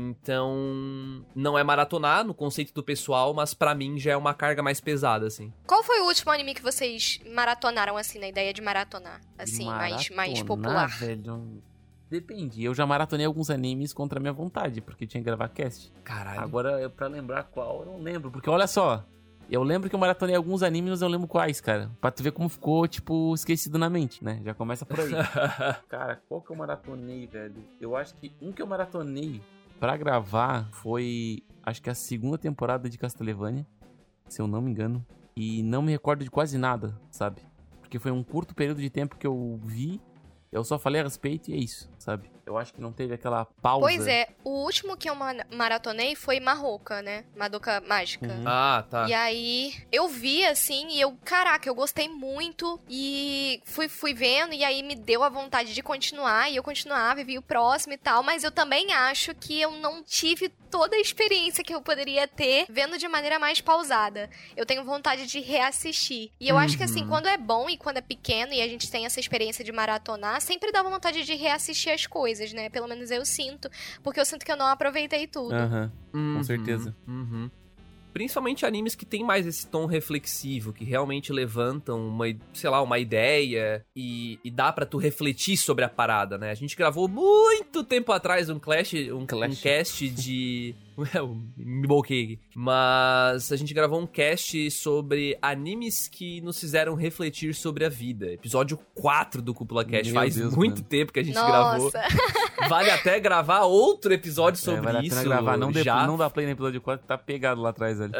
Então, não é maratonar no conceito do pessoal, mas pra mim já é uma carga mais pesada, assim. Qual foi o último anime que vocês maratonaram, assim, na ideia de maratonar? Assim, mais, mais popular. Velho, depende. Eu já maratonei alguns animes contra a minha vontade, porque tinha que gravar cast. Caralho. Agora, eu, pra lembrar qual, eu não lembro. Porque olha só, eu lembro que eu maratonei alguns animes, mas eu lembro quais, cara. Pra tu ver como ficou, tipo, esquecido na mente, né? Já começa por aí. Cara, qual que eu maratonei, velho? Eu acho que um que eu maratonei pra gravar foi, acho que a segunda temporada de Castlevania, se eu não me engano. E não me recordo de quase nada, sabe? Porque foi um curto período de tempo que eu vi, eu só falei a respeito e é isso, sabe? Eu acho que não teve aquela pausa. Pois é, o último que eu ma- maratonei foi Madoka, né? Madoka Mágica. Uhum. Ah, tá. E aí, eu vi, assim, e eu, caraca, eu gostei muito, e fui, fui vendo, e aí me deu a vontade de continuar, e eu continuava, e vi o próximo e tal, mas eu também acho que eu não tive toda a experiência que eu poderia ter vendo de maneira mais pausada. Eu tenho vontade de reassistir. E eu Uhum. acho que, assim, quando é bom e quando é pequeno, e a gente tem essa experiência de maratonar, sempre dá vontade de reassistir as coisas, né? Pelo menos eu sinto, porque eu sinto que eu não aproveitei tudo. Aham, Uhum, com certeza. Uhum. Principalmente animes que tem mais esse tom reflexivo, que realmente levantam uma, sei lá, uma ideia e, e dá pra tu refletir sobre a parada, né? A gente gravou muito tempo atrás um clash, um, Clash. um cast de... Me bloqueei aqui. Mas a gente gravou um cast sobre animes que nos fizeram refletir sobre a vida. Episódio quatro do Cúpula Cast. Meu Faz Deus, muito mano. tempo que a gente Nossa. gravou. Vale até gravar outro episódio sobre é, vale a isso. pena gravar. Não, já. de, não dá play no episódio quatro, tá pegado lá atrás, velho.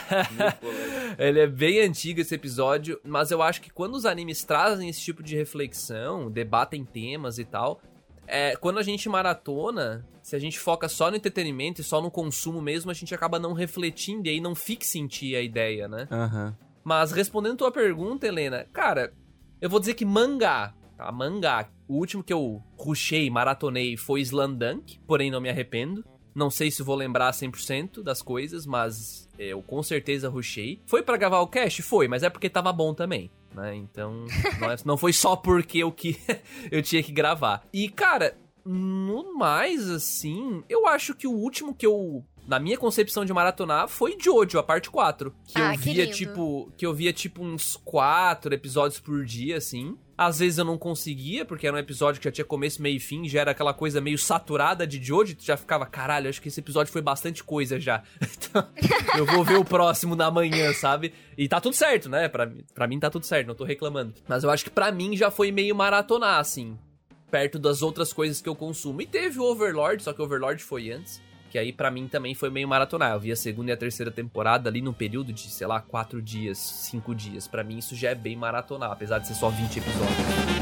Ele é bem antigo esse episódio, mas eu acho que quando os animes trazem esse tipo de reflexão, debatem temas e tal, é, quando a gente maratona, se a gente foca só no entretenimento e só no consumo mesmo, a gente acaba não refletindo e aí não fica sentir a ideia, né? Aham. Mas respondendo tua pergunta, Helena, cara, eu vou dizer que mangá, tá? Mangá. O último que eu rushei, maratonei foi Slandunk, porém não me arrependo. Não sei se vou lembrar cem por cento das coisas, mas eu com certeza rushei. Foi pra gravar o cast? Foi, mas é porque tava bom também, né? Então, não, é, não foi só porque eu, que, eu tinha que gravar. E, cara, no mais, assim, eu acho que o último que eu... Na minha concepção de maratonar foi Jojo, a parte quatro. Que Ah, eu que via, lindo. tipo, que eu via, tipo, uns quatro episódios por dia, assim. Às vezes eu não conseguia, porque era um episódio que já tinha começo, meio e fim, já era aquela coisa meio saturada de Jojo, tu já ficava, caralho, acho que esse episódio foi bastante coisa já. Então, eu vou ver o próximo na manhã, sabe? E tá tudo certo, né? Pra, pra mim tá tudo certo, não tô reclamando. Mas eu acho que pra mim já foi meio maratonar, assim, perto das outras coisas que eu consumo. E teve o Overlord, só que o Overlord foi antes. Que aí pra mim também foi meio maratonar. Eu vi a segunda e a terceira temporada ali num período de, sei lá, quatro dias, cinco dias. Pra mim isso já é bem maratonar, apesar de ser só vinte episódios.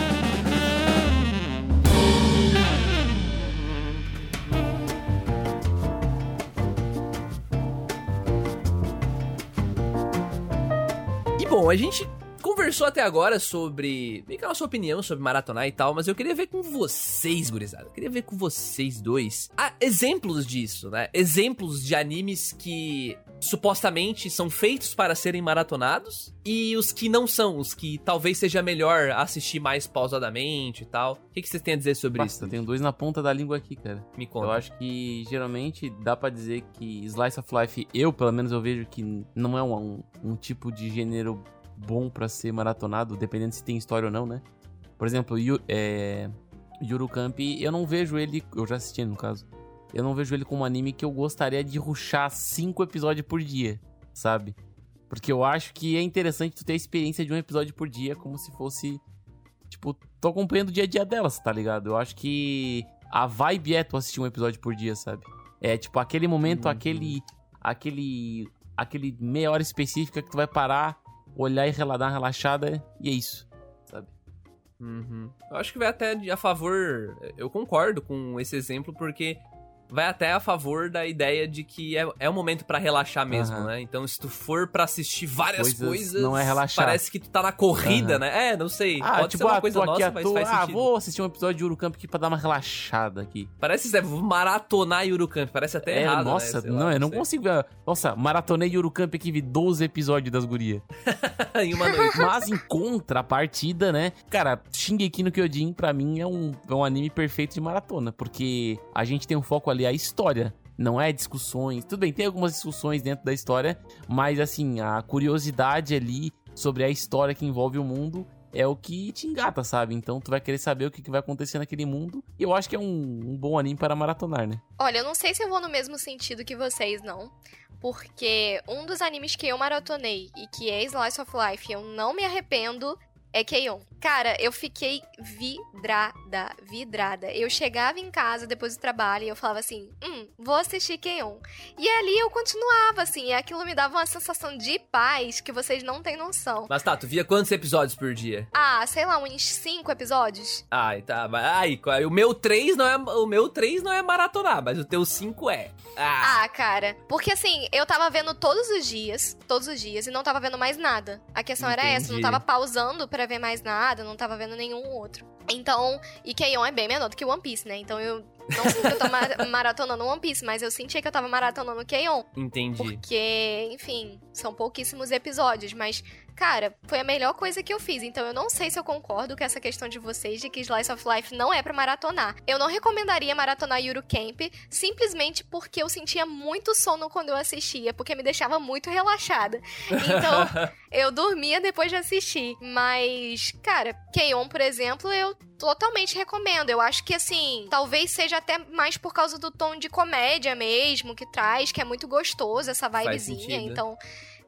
E bom, a gente conversou até agora sobre meio que a nossa opinião sobre maratonar e tal, mas eu queria ver com vocês, gurizada. Eu queria ver com vocês dois ah, exemplos disso, né? Exemplos de animes que supostamente são feitos para serem maratonados e os que não são, os que talvez seja melhor assistir mais pausadamente e tal. O que, que vocês têm a dizer sobre Basta, isso? eu tenho dois na ponta da língua aqui, cara. Me conta. Eu acho que geralmente dá pra dizer que Slice of Life, eu pelo menos eu vejo que não é um, um, um tipo de gênero bom pra ser maratonado, dependendo se tem história ou não, né? Por exemplo, Yu, é, Yuru Camp, eu não vejo ele, eu já assisti no caso, eu não vejo ele como um anime que eu gostaria de rushar cinco episódios por dia, sabe? Porque eu acho que é interessante tu ter a experiência de um episódio por dia como se fosse, tipo, tô acompanhando o dia a dia delas, tá ligado? Eu acho que a vibe é tu assistir um episódio por dia, sabe? É tipo aquele momento, Uhum. aquele, aquele, aquele meia hora específica que tu vai parar, olhar e dar uma relaxada, e é isso, sabe? Uhum. Eu acho que vai até a favor... Eu concordo com esse exemplo, porque... vai até a favor da ideia de que é, é um momento pra relaxar mesmo, Aham. né? Então, se tu for pra assistir várias Coisas coisas, não é relaxar. parece que tu tá na corrida, Aham. né? É, não sei. Ah, Pode tipo, ser uma ah, coisa tô aqui nossa, à mas toa, faz ah, sentido. vou assistir um episódio de Yuru-Camp aqui pra dar uma relaxada aqui. Parece que vou maratonar Yuru-Camp, parece até É, errado, nossa, né? Sei não, lá, eu não sei. consigo ver. Nossa, maratonei Yuru-Camp aqui, vi doze episódios das gurias. em uma noite. Mas em contrapartida, né? Cara, Shingeki no Kyojin, pra mim, é um, é um anime perfeito de maratona. Porque a gente tem um foco ali, a história. Não é discussões. Tudo bem, tem algumas discussões dentro da história. Mas, assim, a curiosidade ali sobre a história que envolve o mundo é o que te engata, sabe? Então tu vai querer saber o que que vai acontecer naquele mundo. E eu acho que é um, um bom anime para maratonar, né? Olha, eu não sei se eu vou no mesmo sentido que vocês, não. Porque um dos animes que eu maratonei e que é Slice of Life, eu não me arrependo, é K-On! Cara, eu fiquei vidrada, vidrada. Eu chegava em casa depois do trabalho e eu falava assim, hum, vou assistir K-On! E ali eu continuava, assim, e aquilo me dava uma sensação de paz que vocês não têm noção. Mas tá, tu via quantos episódios por dia? Ah, sei lá, uns cinco episódios? Ai, tá. Mas, ai, o meu três não é o meu três não é maratonar, mas o teu cinco é. Ah, Ah, cara, porque assim, eu tava vendo todos os dias, todos os dias, e não tava vendo mais nada. A questão era essa, não Entendi. tava pausando pra ver mais nada, não tava vendo nenhum outro. Então, e K-On! É bem menor do que One Piece, né? Então eu não sinto que eu tô mar- maratonando One Piece, mas eu sentia que eu tava maratonando K-On! entendi. Porque, enfim, são pouquíssimos episódios, mas, cara, foi a melhor coisa que eu fiz. Então eu não sei se eu concordo com essa questão de vocês de que Slice of Life não é pra maratonar. Eu não recomendaria maratonar Yuru Camp, simplesmente porque eu sentia muito sono quando eu assistia, porque me deixava muito relaxada. Então, eu dormia depois de assistir. Mas, cara, K-On!, por exemplo, eu totalmente recomendo. Eu acho que, assim, talvez seja até mais por causa do tom de comédia mesmo que traz, que é muito gostoso, essa Faz vibezinha. sentido. Então,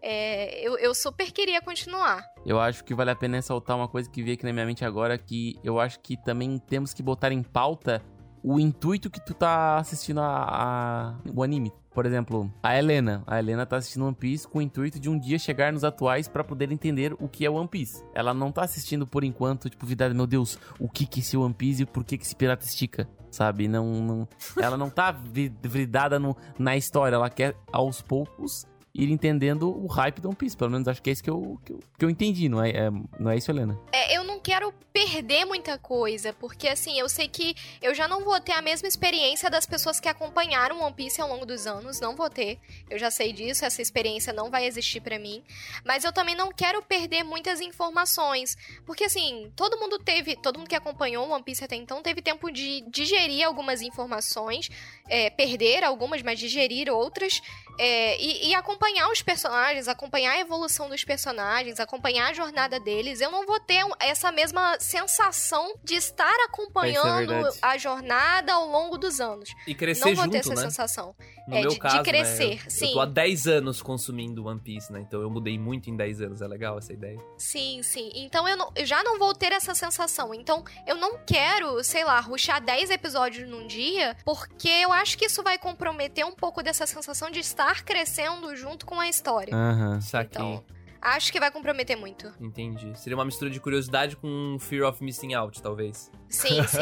é, eu, eu super queria continuar. Eu acho que vale a pena ressaltar uma coisa que veio aqui na minha mente agora, que eu acho que também temos que botar em pauta o intuito que tu tá assistindo a, a- o anime. Por exemplo, a Helena. A Helena tá assistindo One Piece com o intuito de um dia chegar nos atuais pra poder entender o que é One Piece. Ela não tá assistindo por enquanto, tipo, vida, meu Deus, o que que é esse One Piece e por que que esse pirata estica, sabe? Não, não, ela não tá vi- vidada no, na história, ela quer aos poucos ir entendendo o hype do One Piece. Pelo menos acho que é isso que eu, que eu, que eu entendi, não é, é- não é isso, Helena? É, eu não quero perder muita coisa, porque assim, eu sei que eu já não vou ter a mesma experiência das pessoas que acompanharam One Piece ao longo dos anos, não vou ter. Eu já sei disso, essa experiência não vai existir pra mim. Mas eu também não quero perder muitas informações, porque assim, todo mundo teve, todo mundo que acompanhou One Piece até então teve tempo de digerir algumas informações, é, perder algumas, mas digerir outras, é, e, e acompanhar os personagens, acompanhar a evolução dos personagens, acompanhar a jornada deles. Eu não vou ter essa mesma sensação de estar acompanhando verdade. a jornada ao longo dos anos. E crescer não vou junto, ter essa né? sensação. No é, meu de, de caso, crescer, né? Eu, sim. eu tô há dez anos consumindo One Piece, né? Então eu mudei muito em dez anos. É legal essa ideia. Sim, sim. Então eu, não- eu já não vou ter essa sensação. Então eu não quero, sei lá, rushar dez episódios num dia, porque eu acho que isso vai comprometer um pouco dessa sensação de estar crescendo junto com a história. Aham. Saquei. Então, acho que vai comprometer muito. Entendi. Seria uma mistura de curiosidade com Fear of Missing Out, talvez. Sim, sim.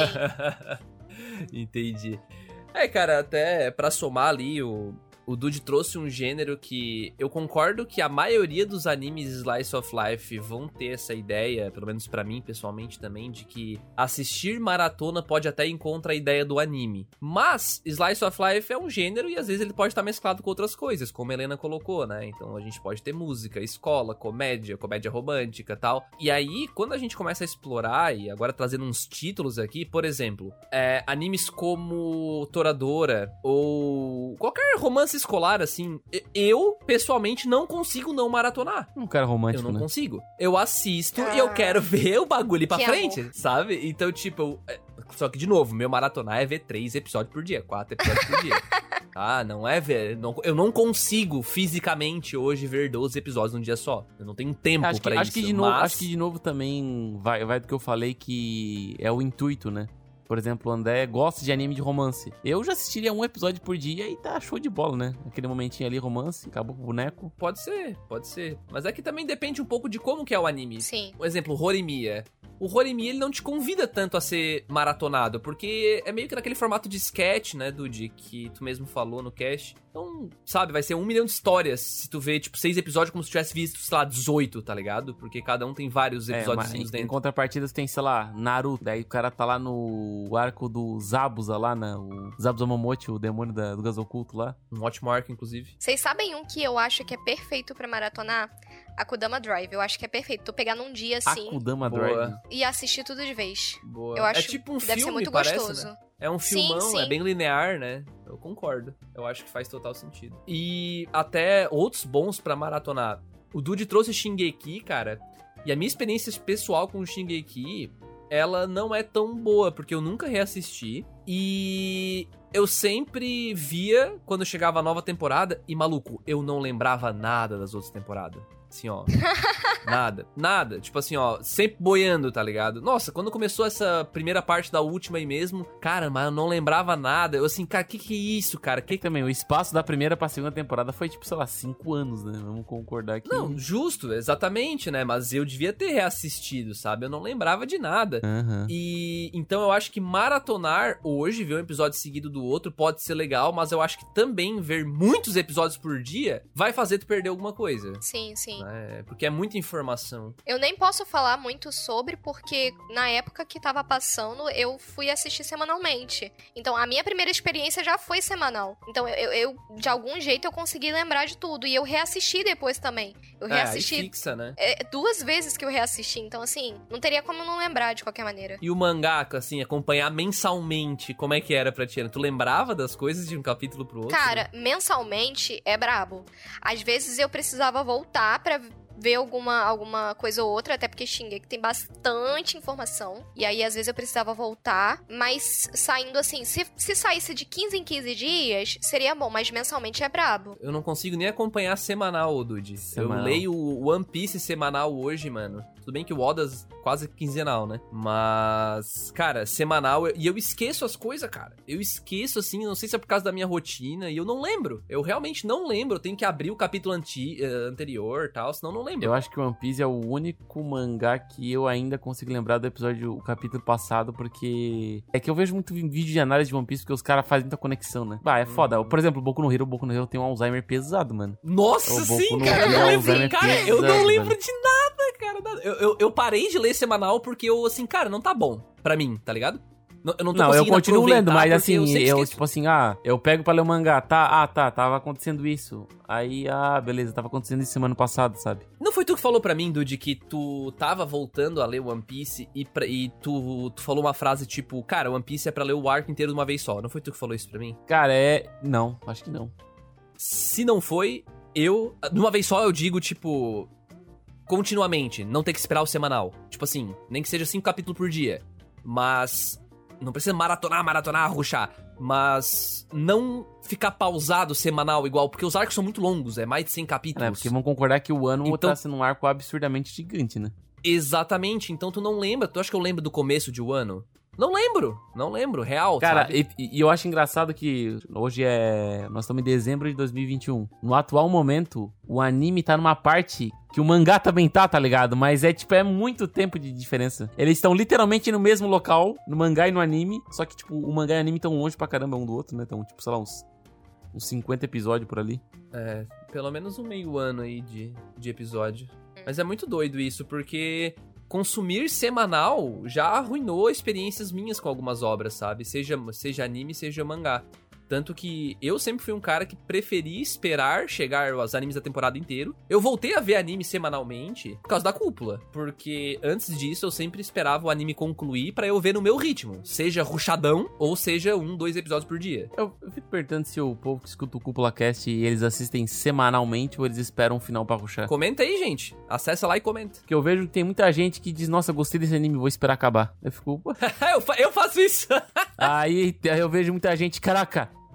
Entendi. É, cara, até pra somar ali, o, o Dude trouxe um gênero que eu concordo que a maioria dos animes Slice of Life vão ter essa ideia, pelo menos pra mim, pessoalmente também, de que assistir maratona pode até ir contra a ideia do anime. Mas Slice of Life é um gênero e às vezes ele pode estar mesclado com outras coisas, como a Helena colocou, né? Então a gente pode ter música, escola, comédia, comédia romântica e tal. E aí, quando a gente começa a explorar, e agora trazendo uns títulos aqui, por exemplo, é, animes como Toradora ou qualquer romance escolar, assim, e- eu, pessoalmente, não consigo não maratonar. Um cara Eu romântico, não né? consigo. Eu assisto Ah. e eu quero ver o bagulho ir pra Que frente, amor. sabe? Então, tipo, eu- é, só que, de novo, meu maratonar é ver três episódios por dia, quatro episódios por dia. Ah, não é ver. não- eu não consigo fisicamente hoje ver doze episódios num dia só. Eu não tenho tempo Acho que, pra acho isso. que de novo, mas... acho que de novo também vai, vai do que eu falei, que é o intuito, né? Por exemplo, o André gosta de anime de romance. Eu já assistiria um episódio por dia e tá show de bola, né? Aquele momentinho ali, romance, acabou com o boneco. Pode ser, pode ser. Mas é que também depende um pouco de como que é o anime. Sim. Por exemplo, Horimiya. o Horimi, ele não te convida tanto a ser maratonado, porque é meio que naquele formato de sketch, né, Dude, que tu mesmo falou no cast. Então, sabe, vai ser um milhão de histórias se tu vê, tipo, seis episódios como se tu tivesse visto, sei lá, dezoito, tá ligado? Porque cada um tem vários episódios é, mas, dentro. Em contrapartida, tem, sei lá, Naruto. Daí o cara tá lá no arco do Zabuza lá, né? O Zabuza Momochi, o demônio da, do gás oculto lá. Um ótimo arco, inclusive. Vocês sabem um que eu acho que é perfeito pra maratonar? Akudama Drive. Eu acho que é perfeito. Tu pegar num dia assim Akudama Boa. Drive. e assistir tudo de vez. Boa. Eu acho é tipo um que filme, deve ser muito parece, gostoso. né? É um Sim, filmão, sim. é bem linear, né? Eu concordo. Eu acho que faz total sentido. E até outros bons pra maratonar. O Dude trouxe Shingeki, cara. E a minha experiência pessoal com o Shingeki, ela não é tão boa, porque eu nunca reassisti. E eu sempre via quando chegava a nova temporada. E, maluco, eu não lembrava nada das outras temporadas. Assim, ó. Nada, nada. Tipo assim, ó, sempre boiando, tá ligado? Nossa, quando começou essa primeira parte da última aí mesmo, cara, mas eu não lembrava nada. Eu assim, cara, que que é isso, cara? Que Que também, o espaço da primeira pra segunda temporada foi, tipo, sei lá, cinco anos, né? Vamos concordar aqui. Não, justo, exatamente, né? Mas eu devia ter reassistido, sabe? Eu não lembrava de nada. Uhum. E então eu acho que maratonar hoje, ver um episódio seguido do outro, pode ser legal, mas eu acho que também ver muitos episódios por dia vai fazer tu perder alguma coisa. Sim, sim. Né? Porque é muita informação. Eu nem posso falar muito sobre, porque na época que tava passando, eu fui assistir semanalmente. Então, a minha primeira experiência já foi semanal. Então, eu, eu de algum jeito, eu consegui lembrar de tudo. E eu reassisti depois também. Eu É, aí reassisti fixa, né? é, duas vezes que eu reassisti. Então, assim, não teria como não lembrar de qualquer maneira. E o mangá, assim, acompanhar mensalmente, como é que era pra ti? Tu lembrava das coisas de um capítulo pro outro? Cara, mensalmente é brabo. Às vezes eu precisava voltar pra ver alguma, alguma coisa ou outra, até porque Shingeki tem bastante informação. E aí, às vezes, eu precisava voltar. Mas saindo assim, se, se saísse de quinze em quinze dias, seria bom, mas mensalmente é brabo. Eu não consigo nem acompanhar semanal, Dude. Semanal. Eu leio o One Piece semanal hoje, mano. Tudo bem que o Oda's quase quinzenal, né? Mas, cara, semanal... E eu esqueço as coisas, cara. Eu esqueço, assim, não sei se é por causa da minha rotina. E eu não lembro. Eu realmente não lembro. Eu tenho que abrir o capítulo anti, uh, anterior e tal, senão não lembro. Eu acho que o One Piece é o único mangá que eu ainda consigo lembrar do episódio, o capítulo passado, porque... É que eu vejo muito vídeo de análise de One Piece, porque os caras fazem muita conexão, né? Bah, é foda. Por exemplo, o Boku no Hero, o Boku no Hero tem um Alzheimer pesado, mano. Nossa, O Boku sim, no cara. Eu Hero não é lembro, Alzheimer cara. Eu não pesado, lembro velho. de nada, cara. nada. Eu, eu, eu parei de ler semanal porque eu, assim, cara, não tá bom pra mim, tá ligado? Não, eu não tô Não, eu conseguindo continuo lendo, aproveitar mas porque assim, eu, eu, sempre esqueço. tipo assim, ah, eu pego pra ler o mangá, tá, ah, tá, tava acontecendo isso. Aí, ah, beleza, tava acontecendo isso semana passada, sabe? Não foi tu que falou pra mim, Dude, que tu tava voltando a ler One Piece e, pra, e tu, tu falou uma frase tipo, cara, One Piece é pra ler o arco inteiro de uma vez só. Não foi tu que falou isso pra mim? Cara, é... Não, acho que não. Se não foi, eu... De uma vez só eu digo, tipo... Continuamente, não ter que esperar o semanal. Tipo assim, nem que seja cinco capítulos por dia. Mas... Não precisa maratonar, maratonar, rushar. Mas não ficar pausado semanal igual, porque os arcos são muito longos, é mais de cem capítulos. É, porque vamos concordar que o ano Então- tá sendo um arco absurdamente gigante, né? Exatamente, então tu não lembra. Tu acha que eu lembro do começo de Wano? Não lembro, não lembro, real, Cara, sabe? e, e eu acho engraçado que hoje é... Nós estamos em dezembro de dois mil e vinte e um. No atual momento, o anime tá numa parte que o mangá também tá, tá ligado? Mas é, tipo, é muito tempo de diferença. Eles estão literalmente no mesmo local, no mangá e no anime. Só que, tipo, o mangá e o anime estão longe pra caramba um do outro, né? Então, tipo, sei lá, uns, uns cinquenta episódios por ali. É, pelo menos um meio ano aí de, de episódio. Mas é muito doido isso, porque... Consumir semanal já arruinou experiências minhas com algumas obras, sabe? Seja, seja anime, seja mangá. Tanto que eu sempre fui um cara que preferia esperar chegar os animes da temporada inteira. Eu voltei a ver anime semanalmente por causa da cúpula. Porque antes disso eu sempre esperava o anime concluir pra eu ver no meu ritmo. Seja rushadão ou seja um, dois episódios por dia. Eu, eu fico perguntando se o povo que escuta o Cúpula Cast e eles assistem semanalmente ou eles esperam um final pra rushar. Comenta aí, gente. Acessa lá e comenta. Porque eu vejo que tem muita gente que diz, nossa, gostei desse anime, vou esperar acabar. Eu fico... "Pô." eu, fa- eu faço isso. Aí aí eu vejo muita gente, caraca,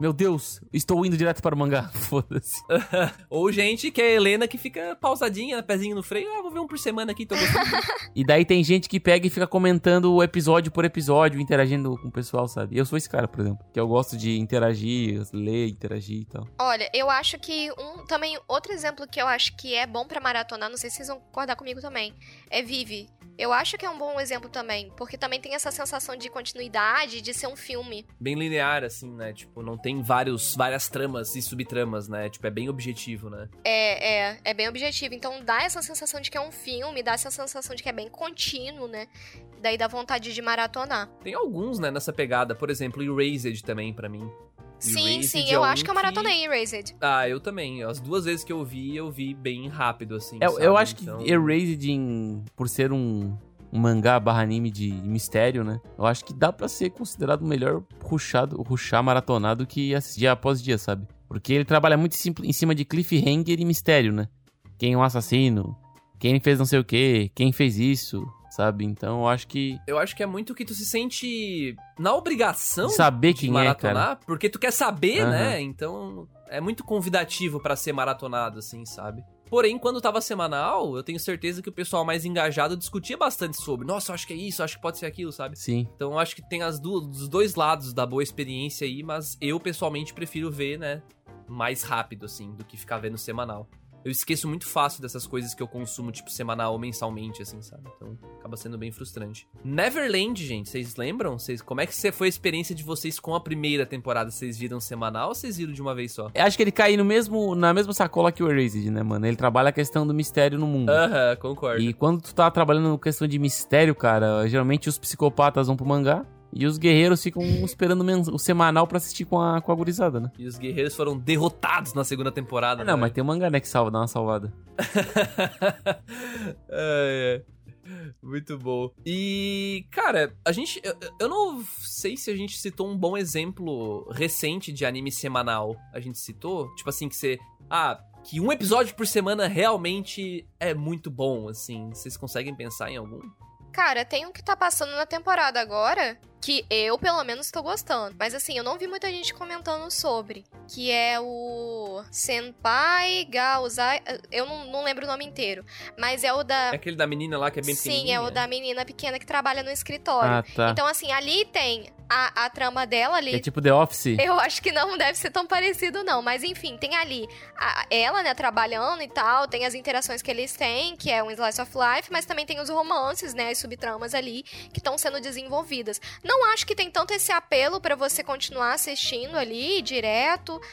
Meu Deus, estou indo direto para o mangá. Foda-se. Ou gente que é a Helena que fica pausadinha, pezinho no freio. Ah, vou ver um por semana aqui, tô gostando. E daí tem gente que pega e fica comentando o episódio por episódio, interagindo com o pessoal, sabe? Eu sou esse cara, por exemplo, que eu gosto de interagir, ler, interagir e tal. Olha, eu acho que um também outro exemplo que eu acho que é bom pra maratonar, não sei se vocês vão concordar comigo também, é Vive. Eu acho que é um bom exemplo também, porque também tem essa sensação de continuidade, de ser um filme. Bem linear, assim, né? Tipo, não tem vários, várias tramas e subtramas, né? Tipo, é bem objetivo, né? É, é, é bem objetivo. Então dá essa sensação de que é um filme, dá essa sensação de que é bem contínuo, né? Daí dá vontade de maratonar. Tem alguns, né, nessa pegada. Por exemplo, Erased também, pra mim. Sim, Erased sim, é eu um acho que eu que- maratonei Erased. Ah, eu também. As duas vezes que eu vi, eu vi bem rápido, assim, Eu, sabe? eu acho que Então- Erased, em, por ser um, um mangá barra anime de mistério, né? Eu acho que dá pra ser considerado o melhor rushado, rushar maratonado que assistir dia após dia, sabe? Porque ele trabalha muito sim- em cima de cliffhanger e mistério, né? Quem é um assassino? Quem fez não sei o quê? Quem fez isso? Sabe? Então eu acho que Eu acho que é muito que tu se sente na obrigação saber de quem é, maratonar, cara. porque tu quer saber, Aham. né? Então é muito convidativo pra ser maratonado, assim, sabe? Porém, quando tava semanal, eu tenho certeza que o pessoal mais engajado discutia bastante sobre. Nossa, eu acho que é isso, eu acho que pode ser aquilo, sabe? Sim. Então eu acho que tem as duas, os dois lados da boa experiência aí, mas eu pessoalmente prefiro ver, né, mais rápido, assim, do que ficar vendo semanal. Eu esqueço muito fácil dessas coisas que eu consumo, tipo, semanal ou mensalmente, assim, sabe? Então, acaba sendo bem frustrante. Neverland, gente, vocês lembram? Vocês, como é que foi a experiência de vocês com a primeira temporada? Vocês viram semanal ou vocês viram de uma vez só? Eu acho que ele cai no mesmo, na mesma sacola que o Erased, né, mano? Ele trabalha a questão do mistério no mundo. Aham, concordo. E quando tu tá trabalhando na questão de mistério, cara, geralmente os psicopatas vão pro mangá e os guerreiros ficam esperando o mens- o semanal pra assistir com a, com a gurizada, né? E os guerreiros foram derrotados na segunda temporada, Não, né? mas tem o mangá, né, que salva, dá uma salvada. é, é. Muito bom. E, cara, a gente... Eu, eu não sei se a gente citou um bom exemplo recente de anime semanal. A gente citou? Tipo assim, que você... Ah, que um episódio por semana realmente é muito bom, assim. Vocês conseguem pensar em algum? Cara, tem um que tá passando na temporada agora, que eu, pelo menos, tô gostando. Mas, assim, eu não vi muita gente comentando sobre. Que é o Senpai Gaozai... Eu não, não lembro o nome inteiro. Mas é o da... É aquele da menina lá que é bem Sim, pequenininha? é o da menina pequena que trabalha no escritório. Ah, tá. Então, assim, ali tem a, a trama dela ali. É tipo The Office. Eu acho que não deve ser tão parecido, não. Mas, enfim, tem ali a- ela, né, trabalhando e tal. Tem as interações que eles têm, que é um slice of life. Mas também tem os romances, né, as subtramas ali, que estão sendo desenvolvidas. Não acho que tem tanto esse apelo pra você continuar assistindo ali, direto.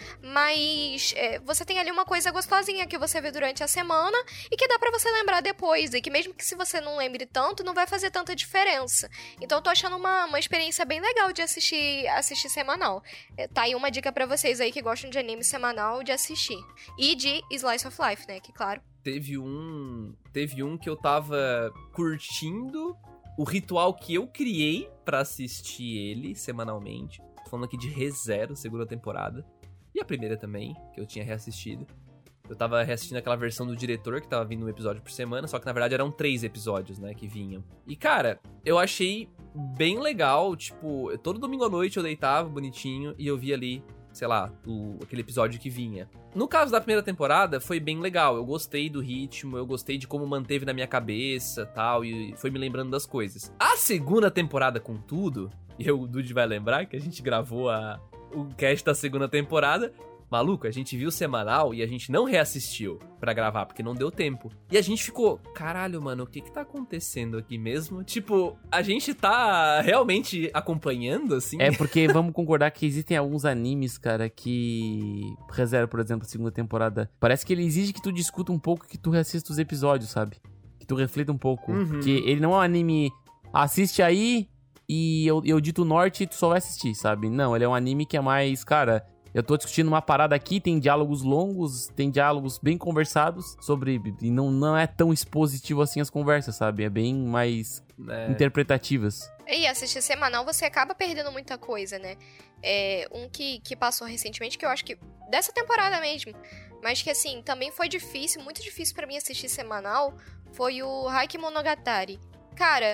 Mas é, você tem ali uma coisa gostosinha que você vê durante a semana e que dá pra você lembrar depois. E que mesmo que se você não lembre tanto, não vai fazer tanta diferença. Então eu tô achando uma, uma experiência bem legal de assistir, assistir semanal. É, tá aí uma dica pra vocês aí que gostam de anime semanal de assistir. E de Slice of Life, né? Que claro. Teve um... Teve um que eu tava curtindo o ritual que eu criei pra assistir ele semanalmente. Tô falando aqui de ReZero, segunda temporada. E a primeira também, que eu tinha reassistido. Eu tava reassistindo aquela versão do diretor, que tava vindo um episódio por semana, só que na verdade eram três episódios, né, que vinham. E, cara, eu achei bem legal, tipo, todo domingo à noite eu deitava bonitinho e eu via ali, sei lá, o, aquele episódio que vinha. No caso da primeira temporada, foi bem legal, eu gostei do ritmo, eu gostei de como manteve na minha cabeça tal, e foi me lembrando das coisas. A segunda temporada, contudo, e o Dude vai lembrar que a gente gravou a... o cast da segunda temporada, maluco, a gente viu o semanal e a gente não reassistiu pra gravar, porque não deu tempo. E a gente ficou, caralho, mano, o que que tá acontecendo aqui mesmo? Tipo, a gente tá realmente acompanhando, assim? É porque vamos concordar que existem alguns animes, cara, que ReZero, por exemplo, a segunda temporada, parece que ele exige que tu discuta um pouco, que tu reassista os episódios, sabe? Que tu reflita um pouco. Uhum. Porque ele não é um anime, assiste aí e eu, eu dito o norte e tu só vai assistir, sabe? Não, ele é um anime que é mais, cara... Eu tô discutindo uma parada aqui, tem diálogos longos, tem diálogos bem conversados sobre... E não, não é tão expositivo assim as conversas, sabe? É bem mais É. interpretativas. E assistir semanal você acaba perdendo muita coisa, né? É, um que, que passou recentemente, que eu acho que... Dessa temporada mesmo. Mas que, assim, também foi difícil, muito difícil pra mim assistir semanal, foi o Haikyuu Monogatari. Cara...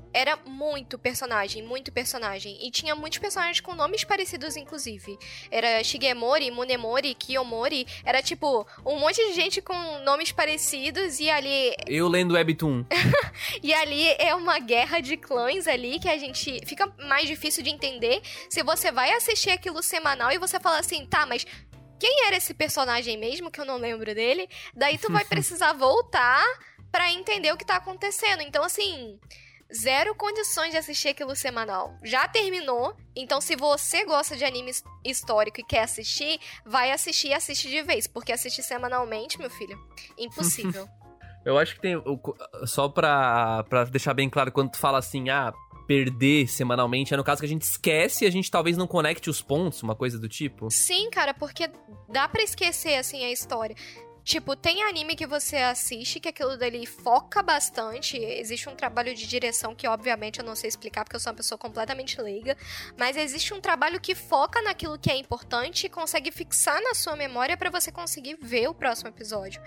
era muito personagem, muito personagem. E tinha muitos personagens com nomes parecidos, inclusive. Era Shigemori, Munemori, Kiyomori. Era, tipo, um monte de gente com nomes parecidos e ali... Eu lendo Webtoon. E ali é uma guerra de clãs ali que a gente... Fica mais difícil de entender se você vai assistir aquilo semanal e você fala assim, tá, mas... Quem era esse personagem mesmo, que eu não lembro dele? Daí tu vai precisar voltar pra entender o que tá acontecendo. Então, assim... Zero condições de assistir aquilo semanal. Já terminou, então se você gosta de anime histórico e quer assistir, vai assistir e assiste de vez. Porque assistir semanalmente, meu filho, impossível. Eu acho que tem... Só pra, pra deixar bem claro, quando tu fala assim, ah, perder semanalmente, é no caso que a gente esquece e a gente talvez não conecte os pontos, uma coisa do tipo. Sim, cara, porque dá pra esquecer, assim, a história. Tipo, tem anime que você assiste que aquilo dali foca bastante. Existe um trabalho de direção que, obviamente, eu não sei explicar porque eu sou uma pessoa completamente leiga. Mas existe um trabalho que foca naquilo que é importante e consegue fixar na sua memória pra você conseguir ver o próximo episódio.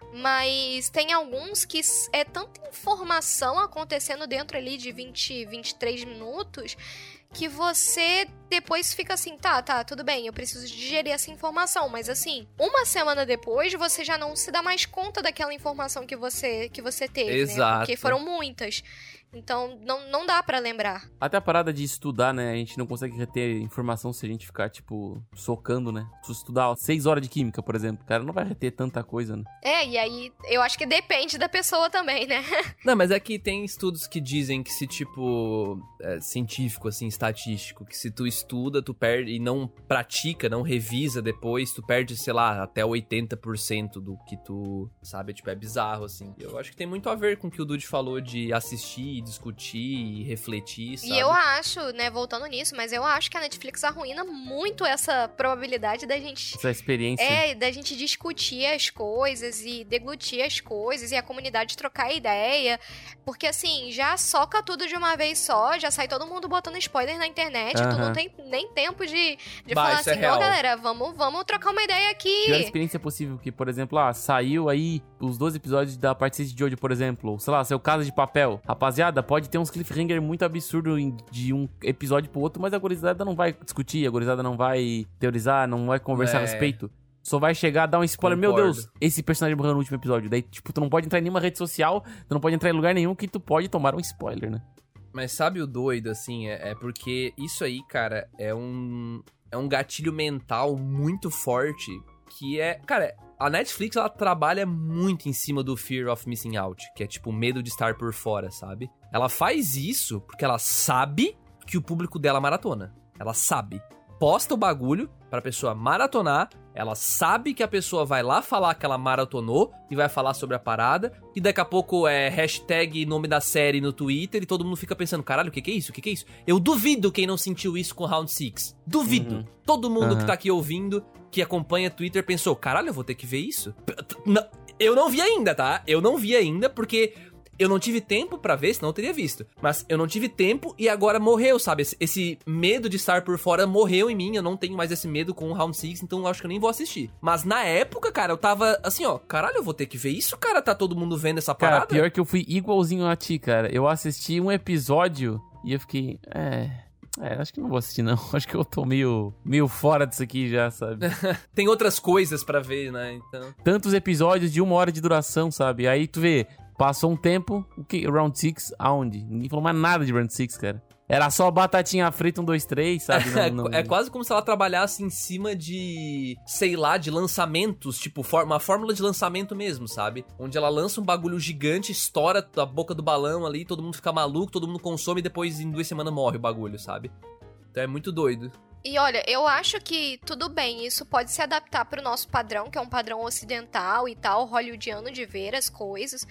Mas tem alguns que é tanta informação acontecendo dentro ali de vinte, vinte e três minutos que você depois fica assim, tá, tá, tudo bem, eu preciso digerir essa informação, mas assim, uma semana depois você já não se dá mais conta daquela informação que você, que você teve, Exato. Né? Porque foram muitas. Então, não, não dá pra lembrar. Até a parada de estudar, né? A gente não consegue reter informação se a gente ficar, tipo, socando, né? Se estudar seis horas de química, por exemplo, o cara não vai reter tanta coisa, né? É, e aí, eu acho que depende da pessoa também, né? Não, mas é que tem estudos que dizem que se, tipo, é, científico, assim, estatístico, que se tu estuda, tu perde, e não pratica, não revisa depois, tu perde, sei lá, até oitenta por cento do que tu, sabe? Tipo, é bizarro, assim. Eu acho que tem muito a ver com o que o Dude falou de assistir, discutir e refletir, sabe? E eu acho, né, voltando nisso, mas eu acho que a Netflix arruína muito essa probabilidade da gente... Essa experiência. É, da gente discutir as coisas e deglutir as coisas e a comunidade trocar ideia, porque assim, já soca tudo de uma vez só, já sai todo mundo botando spoiler na internet, Uhum. tu não tem nem tempo de, de Bah, falar isso é assim, ó real. galera, vamos, vamos trocar uma ideia aqui. Pior experiência possível que, por exemplo, ah, saiu aí os doze episódios da parte seis de Jojo, por exemplo, ou sei lá, seu Casa de Papel. Rapaziada, pode ter uns cliffhanger muito absurdo de um episódio pro outro, mas a gurizada não vai discutir, a gurizada não vai teorizar, não vai conversar a É. respeito. Só vai chegar, dar um spoiler, meu Concordo. Deus, esse personagem morreu no último episódio. Daí, tipo, tu não pode entrar em nenhuma rede social, tu não pode entrar em lugar nenhum que tu pode tomar um spoiler, né? Mas sabe o doido, assim, é, é porque isso aí, cara, é um, é um gatilho mental muito forte, que é... Cara, a Netflix, ela trabalha muito em cima do fear of missing out, que é tipo o medo de estar por fora, sabe? Ela faz isso porque ela sabe que o público dela maratona. Ela sabe. Posta o bagulho pra pessoa maratonar, ela sabe que a pessoa vai lá falar que ela maratonou e vai falar sobre a parada, e daqui a pouco é hashtag nome da série no Twitter e todo mundo fica pensando, caralho, o que que é isso? O que que é isso? Eu duvido quem não sentiu isso com Round six. Duvido. Uhum. Todo mundo Uhum. que tá aqui ouvindo, que acompanha Twitter, pensou, caralho, eu vou ter que ver isso? P- t- não, eu não vi ainda, tá? Eu não vi ainda porque... Eu não tive tempo pra ver, senão eu teria visto. Mas eu não tive tempo e agora morreu, sabe? Esse, esse medo de estar por fora morreu em mim. Eu não tenho mais esse medo com o Round six, então eu acho que eu nem vou assistir. Mas na época, cara, eu tava assim, ó... Caralho, eu vou ter que ver isso, cara? Tá todo mundo vendo essa Cara, parada? pior que eu fui igualzinho a ti, cara. Eu assisti um episódio e eu fiquei, é... É, acho que não vou assistir, não. Acho que eu tô meio, meio fora disso aqui já, sabe? Tem outras coisas pra ver, né? Então... Tantos episódios de uma hora de duração, sabe? Aí tu vê, passou um tempo, o que? Round six, aonde? Ninguém falou mais nada de Round six, cara. Era só batatinha frita, um, dois, três, sabe? Não, não... É quase como se ela trabalhasse em cima de, sei lá, de lançamentos, tipo, for- uma fórmula de lançamento mesmo, sabe? Onde ela lança um bagulho gigante, estoura a boca do balão ali, todo mundo fica maluco, todo mundo consome e depois em duas semanas morre o bagulho, sabe? Então é muito doido. E olha, eu acho que tudo bem, isso pode se adaptar pro nosso padrão, que é um padrão ocidental e tal, hollywoodiano de ver as coisas,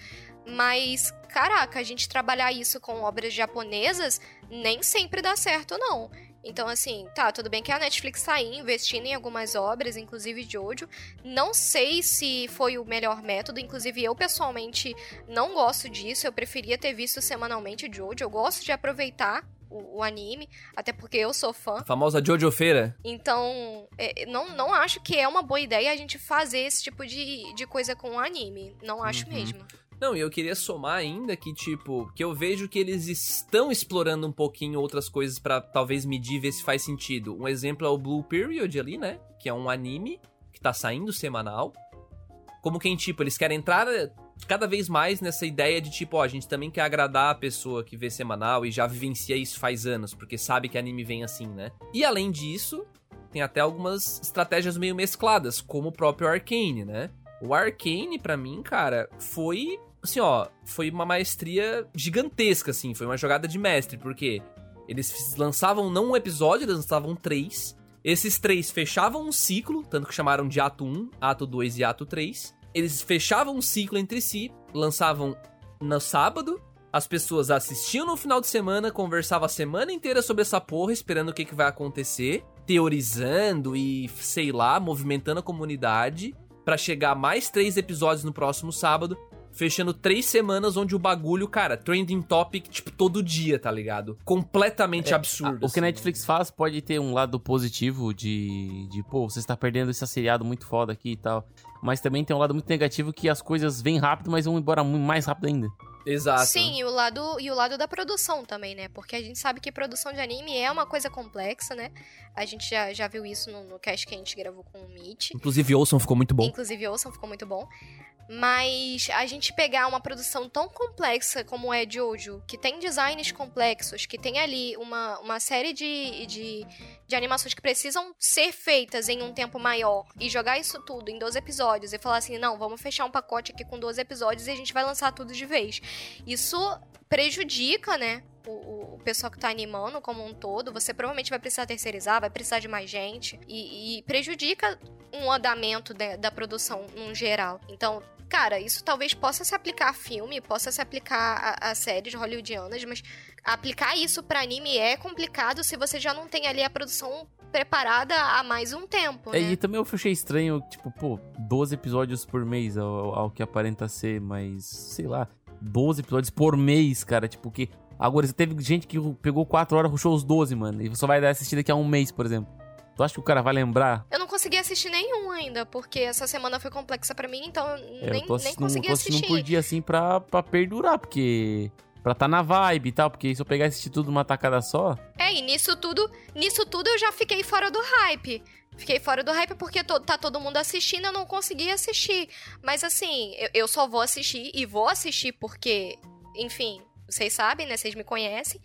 mas, caraca, a gente trabalhar isso com obras japonesas nem sempre dá certo, não. Então, assim, tá, tudo bem que a Netflix tá aí investindo em algumas obras, inclusive Jojo. Não sei se foi o melhor método, inclusive eu, pessoalmente, não gosto disso. Eu preferia ter visto semanalmente Jojo. Eu gosto de aproveitar o, o anime, até porque eu sou fã. A famosa Jojo Feira. Então, é, não, não acho que é uma boa ideia a gente fazer esse tipo de, de coisa com o anime. Não acho Uhum. mesmo. Não, e eu queria somar ainda que, tipo, que eu vejo que eles estão explorando um pouquinho outras coisas pra talvez medir e ver se faz sentido. Um exemplo é o Blue Period ali, né? Que é um anime que tá saindo semanal. Como quem, tipo, eles querem entrar cada vez mais nessa ideia de, tipo, ó, a gente também quer agradar a pessoa que vê semanal e já vivencia isso faz anos, porque sabe que anime vem assim, né? E além disso, tem até algumas estratégias meio mescladas, como o próprio Arcane, né? O Arcane, pra mim, cara, foi, assim, ó, foi uma maestria gigantesca, assim, foi uma jogada de mestre, porque eles lançavam não um episódio, eles lançavam três. Esses três fechavam um ciclo, tanto que chamaram de Ato um, Ato dois e Ato três. Eles fechavam um ciclo entre si, lançavam no sábado, as pessoas assistiam no final de semana, conversavam a semana inteira sobre essa porra, esperando o que, que vai acontecer, teorizando e, sei lá, movimentando a comunidade, pra chegar a mais três episódios no próximo sábado, fechando três semanas onde o bagulho, cara, trending topic, tipo, todo dia, tá ligado? Completamente é, absurdo. O que assim, a Netflix né? faz pode ter um lado positivo de, de, pô, você está perdendo esse seriado muito foda aqui e tal. Mas também tem um lado muito negativo que as coisas vêm rápido, mas vão embora muito mais rápido ainda. Exato. Sim, e o, lado, e o lado da produção também, né? Porque a gente sabe que produção de anime é uma coisa complexa, né? A gente já, já viu isso no, no cast que a gente gravou com o Mitch. Inclusive, Ouçam ficou muito bom. Inclusive, Ouçam ficou muito bom. Mas a gente pegar uma produção tão complexa como é Jojo, que tem designs complexos, que tem ali uma, uma série de, de, de animações que precisam ser feitas em um tempo maior, e jogar isso tudo em doze episódios e falar assim, não, vamos fechar um pacote aqui com doze episódios e a gente vai lançar tudo de vez. Isso prejudica, né? O, o pessoal que tá animando como um todo. Você provavelmente vai precisar terceirizar, vai precisar de mais gente, e, e prejudica um andamento de, da produção num geral. Então, cara, isso talvez possa se aplicar a filme, possa se aplicar a, a séries hollywoodianas, mas aplicar isso pra anime é complicado se você já não tem ali a produção preparada há mais um tempo, né? É, e também eu achei estranho, tipo, pô, doze episódios por mês ao, ao que aparenta ser, mas, sei lá, doze episódios por mês, cara, tipo, que... Agora, teve gente que pegou quatro horas, rushou os doze, mano, e só vai dar assistir daqui a um mês, por exemplo. Tu acha que o cara vai lembrar? Eu não consegui assistir nenhum ainda, porque essa semana foi complexa pra mim, então eu É, nem, eu tô nem consegui tô assistir. por dia, assim, pra, pra perdurar, porque... Pra tá na vibe e tal, porque se eu pegar e assistir tudo numa tacada só... É, e nisso tudo, nisso tudo eu já fiquei fora do hype. Fiquei fora do hype porque to, tá todo mundo assistindo, eu não consegui assistir. Mas assim, eu, eu só vou assistir, e vou assistir porque, enfim, vocês sabem, né? Vocês me conhecem.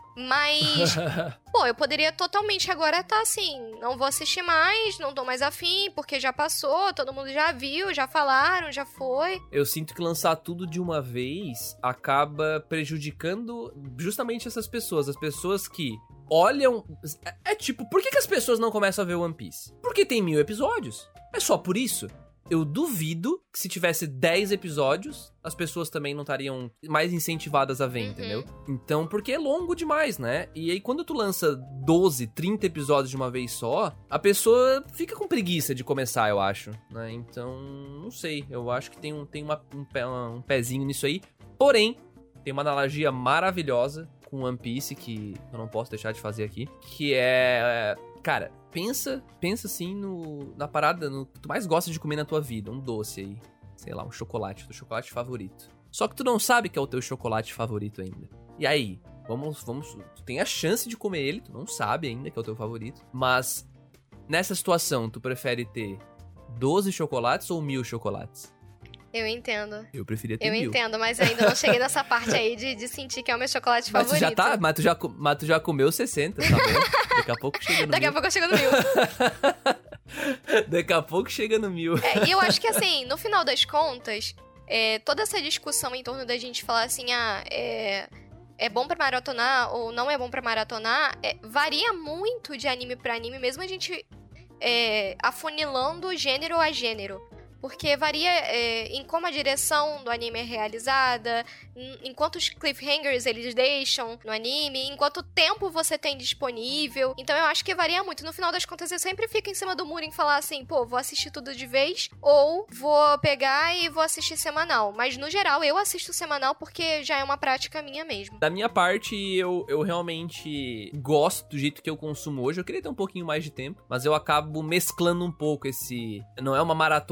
Mas, pô, eu poderia totalmente agora tá assim, não vou assistir mais, não tô mais afim, porque já passou, todo mundo já viu, já falaram, já foi. Eu sinto que lançar tudo de uma vez acaba prejudicando justamente essas pessoas. As pessoas que olham... É, é tipo, por que, que as pessoas não começam a ver One Piece? Porque tem mil episódios. É só por isso. Eu duvido que se tivesse dez episódios, as pessoas também não estariam mais incentivadas a ver, Uhum. entendeu? Então, porque é longo demais, né? E aí, quando tu lança doze, trinta episódios de uma vez só, a pessoa fica com preguiça de começar, eu acho, né? Então, não sei. Eu acho que tem um, tem uma, um, pé, um pezinho nisso aí. Porém, tem uma analogia maravilhosa com One Piece que eu não posso deixar de fazer aqui, que é... Cara, pensa, pensa assim no, na parada, no que tu mais gosta de comer na tua vida. Um doce aí, sei lá, um chocolate, teu chocolate favorito. Só que tu não sabe que é o teu chocolate favorito ainda. E aí, vamos, vamos, tu tem a chance de comer ele, tu não sabe ainda que é o teu favorito. Mas, nessa situação, tu prefere ter doze chocolates ou mil chocolates? Eu entendo. Eu preferia ter Eu mil. entendo, mas ainda não cheguei nessa parte aí de, de sentir que é o meu chocolate Mas tu favorito. já tá, mas tu já, co- mas tu já comeu sessenta, tá bom? Daqui a pouco chega no Daqui a mil. pouco eu chego no mil. Daqui a pouco chega no mil. É, e eu acho que assim, no final das contas, é, toda essa discussão em torno da gente falar assim, ah, é, é bom pra maratonar ou não é bom pra maratonar, é, varia muito de anime pra anime, mesmo a gente é, afunilando gênero a gênero. Porque varia é, em como a direção do anime é realizada, em, em quantos cliffhangers eles deixam no anime, em quanto tempo você tem disponível. Então eu acho que varia muito. No final das contas, eu sempre fico em cima do muro em falar assim, pô, vou assistir tudo de vez, ou vou pegar e vou assistir semanal. Mas no geral, eu assisto semanal porque já é uma prática minha mesmo. Da minha parte, eu, eu realmente gosto do jeito que eu consumo hoje. Eu queria ter um pouquinho mais de tempo, mas eu acabo mesclando um pouco esse... Não é uma maratona, né?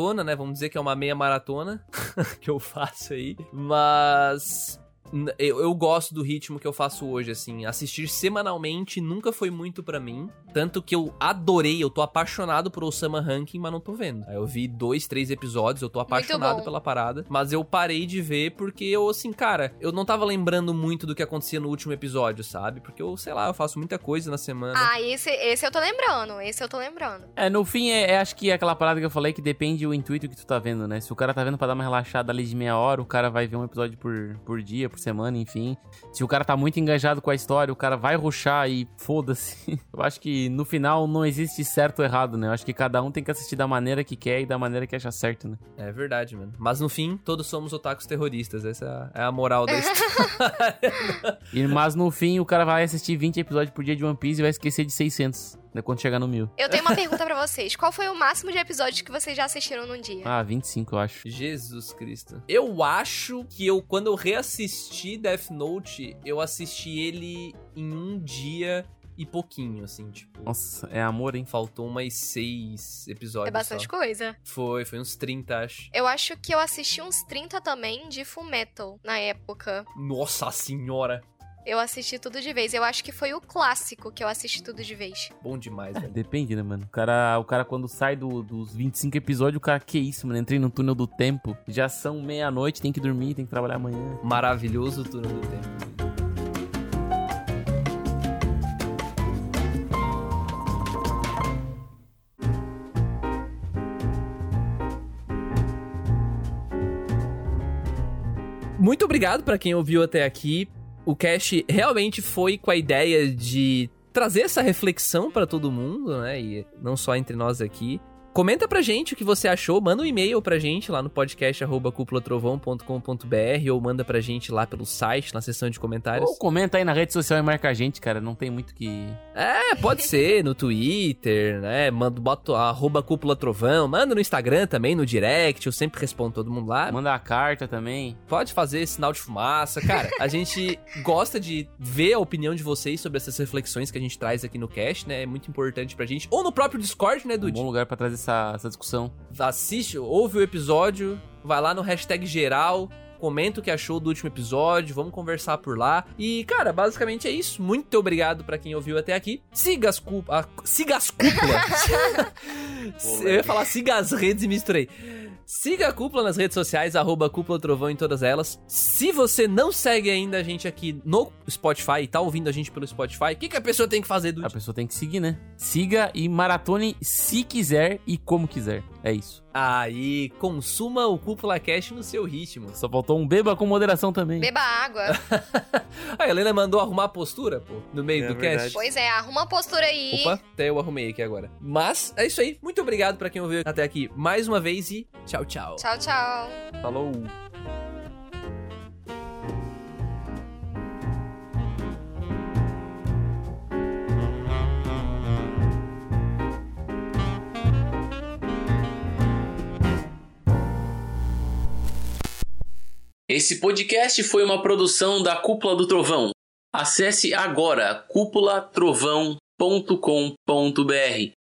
Vamos dizer que é uma meia maratona que eu faço aí. Mas... Eu, eu gosto do ritmo que eu faço hoje, assim. Assistir semanalmente nunca foi muito pra mim. Tanto que eu adorei, eu tô apaixonado por Osama Ranking, mas não tô vendo. Aí eu vi dois, três episódios, eu tô apaixonado pela parada. Mas eu parei de ver porque eu, assim, cara, eu não tava lembrando muito do que acontecia no último episódio, sabe? Porque eu, sei lá, eu faço muita coisa na semana. Ah, esse, esse eu tô lembrando, esse eu tô lembrando. É, no fim, é, é, acho que é aquela parada que eu falei que depende do intuito que tu tá vendo, né? Se o cara tá vendo pra dar uma relaxada ali de meia hora, o cara vai ver um episódio por, por dia, por semana, enfim. Se o cara tá muito engajado com a história, o cara vai rushar e foda-se. Eu acho que no final não existe certo ou errado, né? Eu acho que cada um tem que assistir da maneira que quer e da maneira que acha certo, né? É verdade, mano. Mas no fim, todos somos otakus terroristas. Essa é a moral da história. E, mas no fim, o cara vai assistir vinte episódios por dia de One Piece e vai esquecer de seiscentos. Né, quando chegar no mil. Eu tenho uma pergunta pra vocês. Qual foi o máximo de episódios que vocês já assistiram num dia? Ah, vinte e cinco, eu acho. Jesus Cristo. Eu acho que eu, quando eu reassisti Death Note, eu assisti ele em um dia e pouquinho, assim, tipo... Nossa, é amor, hein? Faltou umas seis episódios. É bastante só. coisa. Foi, foi uns trinta, acho. Eu acho que eu assisti uns trinta também de Fullmetal na época. Nossa senhora! Eu assisti tudo de vez. Eu acho que foi o clássico que eu assisti tudo de vez. Bom demais, velho. Depende, né, mano? O cara, o cara quando sai do, dos vinte e cinco episódios, o cara, que isso, mano? Entrei no túnel do tempo. Já são meia-noite, tem que dormir, tem que trabalhar amanhã. Maravilhoso túnel do tempo. Muito obrigado pra quem ouviu até aqui. O cast realmente foi com a ideia de trazer essa reflexão pra todo mundo, né? E não só entre nós aqui. Comenta pra gente o que você achou, manda um e-mail pra gente lá no podcast arroba cúpula trovão ponto com ponto b r ou manda pra gente lá pelo site, na seção de comentários. Ou comenta aí na rede social e marca a gente, cara, não tem muito que... É, pode ser, no Twitter, né, manda, bota arroba cúpula trovão, manda no Instagram também, no direct, eu sempre respondo todo mundo lá. Manda a carta também. Pode fazer sinal de fumaça, cara, a gente gosta de ver a opinião de vocês sobre essas reflexões que a gente traz aqui no cast, né, é muito importante pra gente, ou no próprio Discord, né, Dude? Um bom lugar pra trazer essa, essa discussão. Assiste, ouve o episódio, vai lá no hashtag geral, comenta o que achou do último episódio, vamos conversar por lá. E, cara, basicamente é isso. Muito obrigado pra quem ouviu até aqui. Siga as cúpulas. Siga as cúpulas. Eu ia falar siga as redes e misturei. Siga a Cúpula nas redes sociais, arroba Cúpula Trovão em todas elas. Se você não segue ainda a gente aqui no Spotify e tá ouvindo a gente pelo Spotify, o que, que a pessoa tem que fazer, Dude? A pessoa tem que seguir, né? Siga e maratone se quiser e como quiser. É isso. Aí, consuma o Cúpula Cast no seu ritmo. Só faltou um beba com moderação também. Beba água. A Helena mandou arrumar a postura, pô, no meio É do verdade. cast. Pois é, arruma a postura aí. Opa, até eu arrumei aqui agora. Mas, é isso aí. Muito obrigado pra quem ouviu até aqui mais uma vez e tchau, tchau. Tchau, tchau. Falou. Esse podcast foi uma produção da Cúpula do Trovão. Acesse agora cúpula trovão ponto com ponto b r.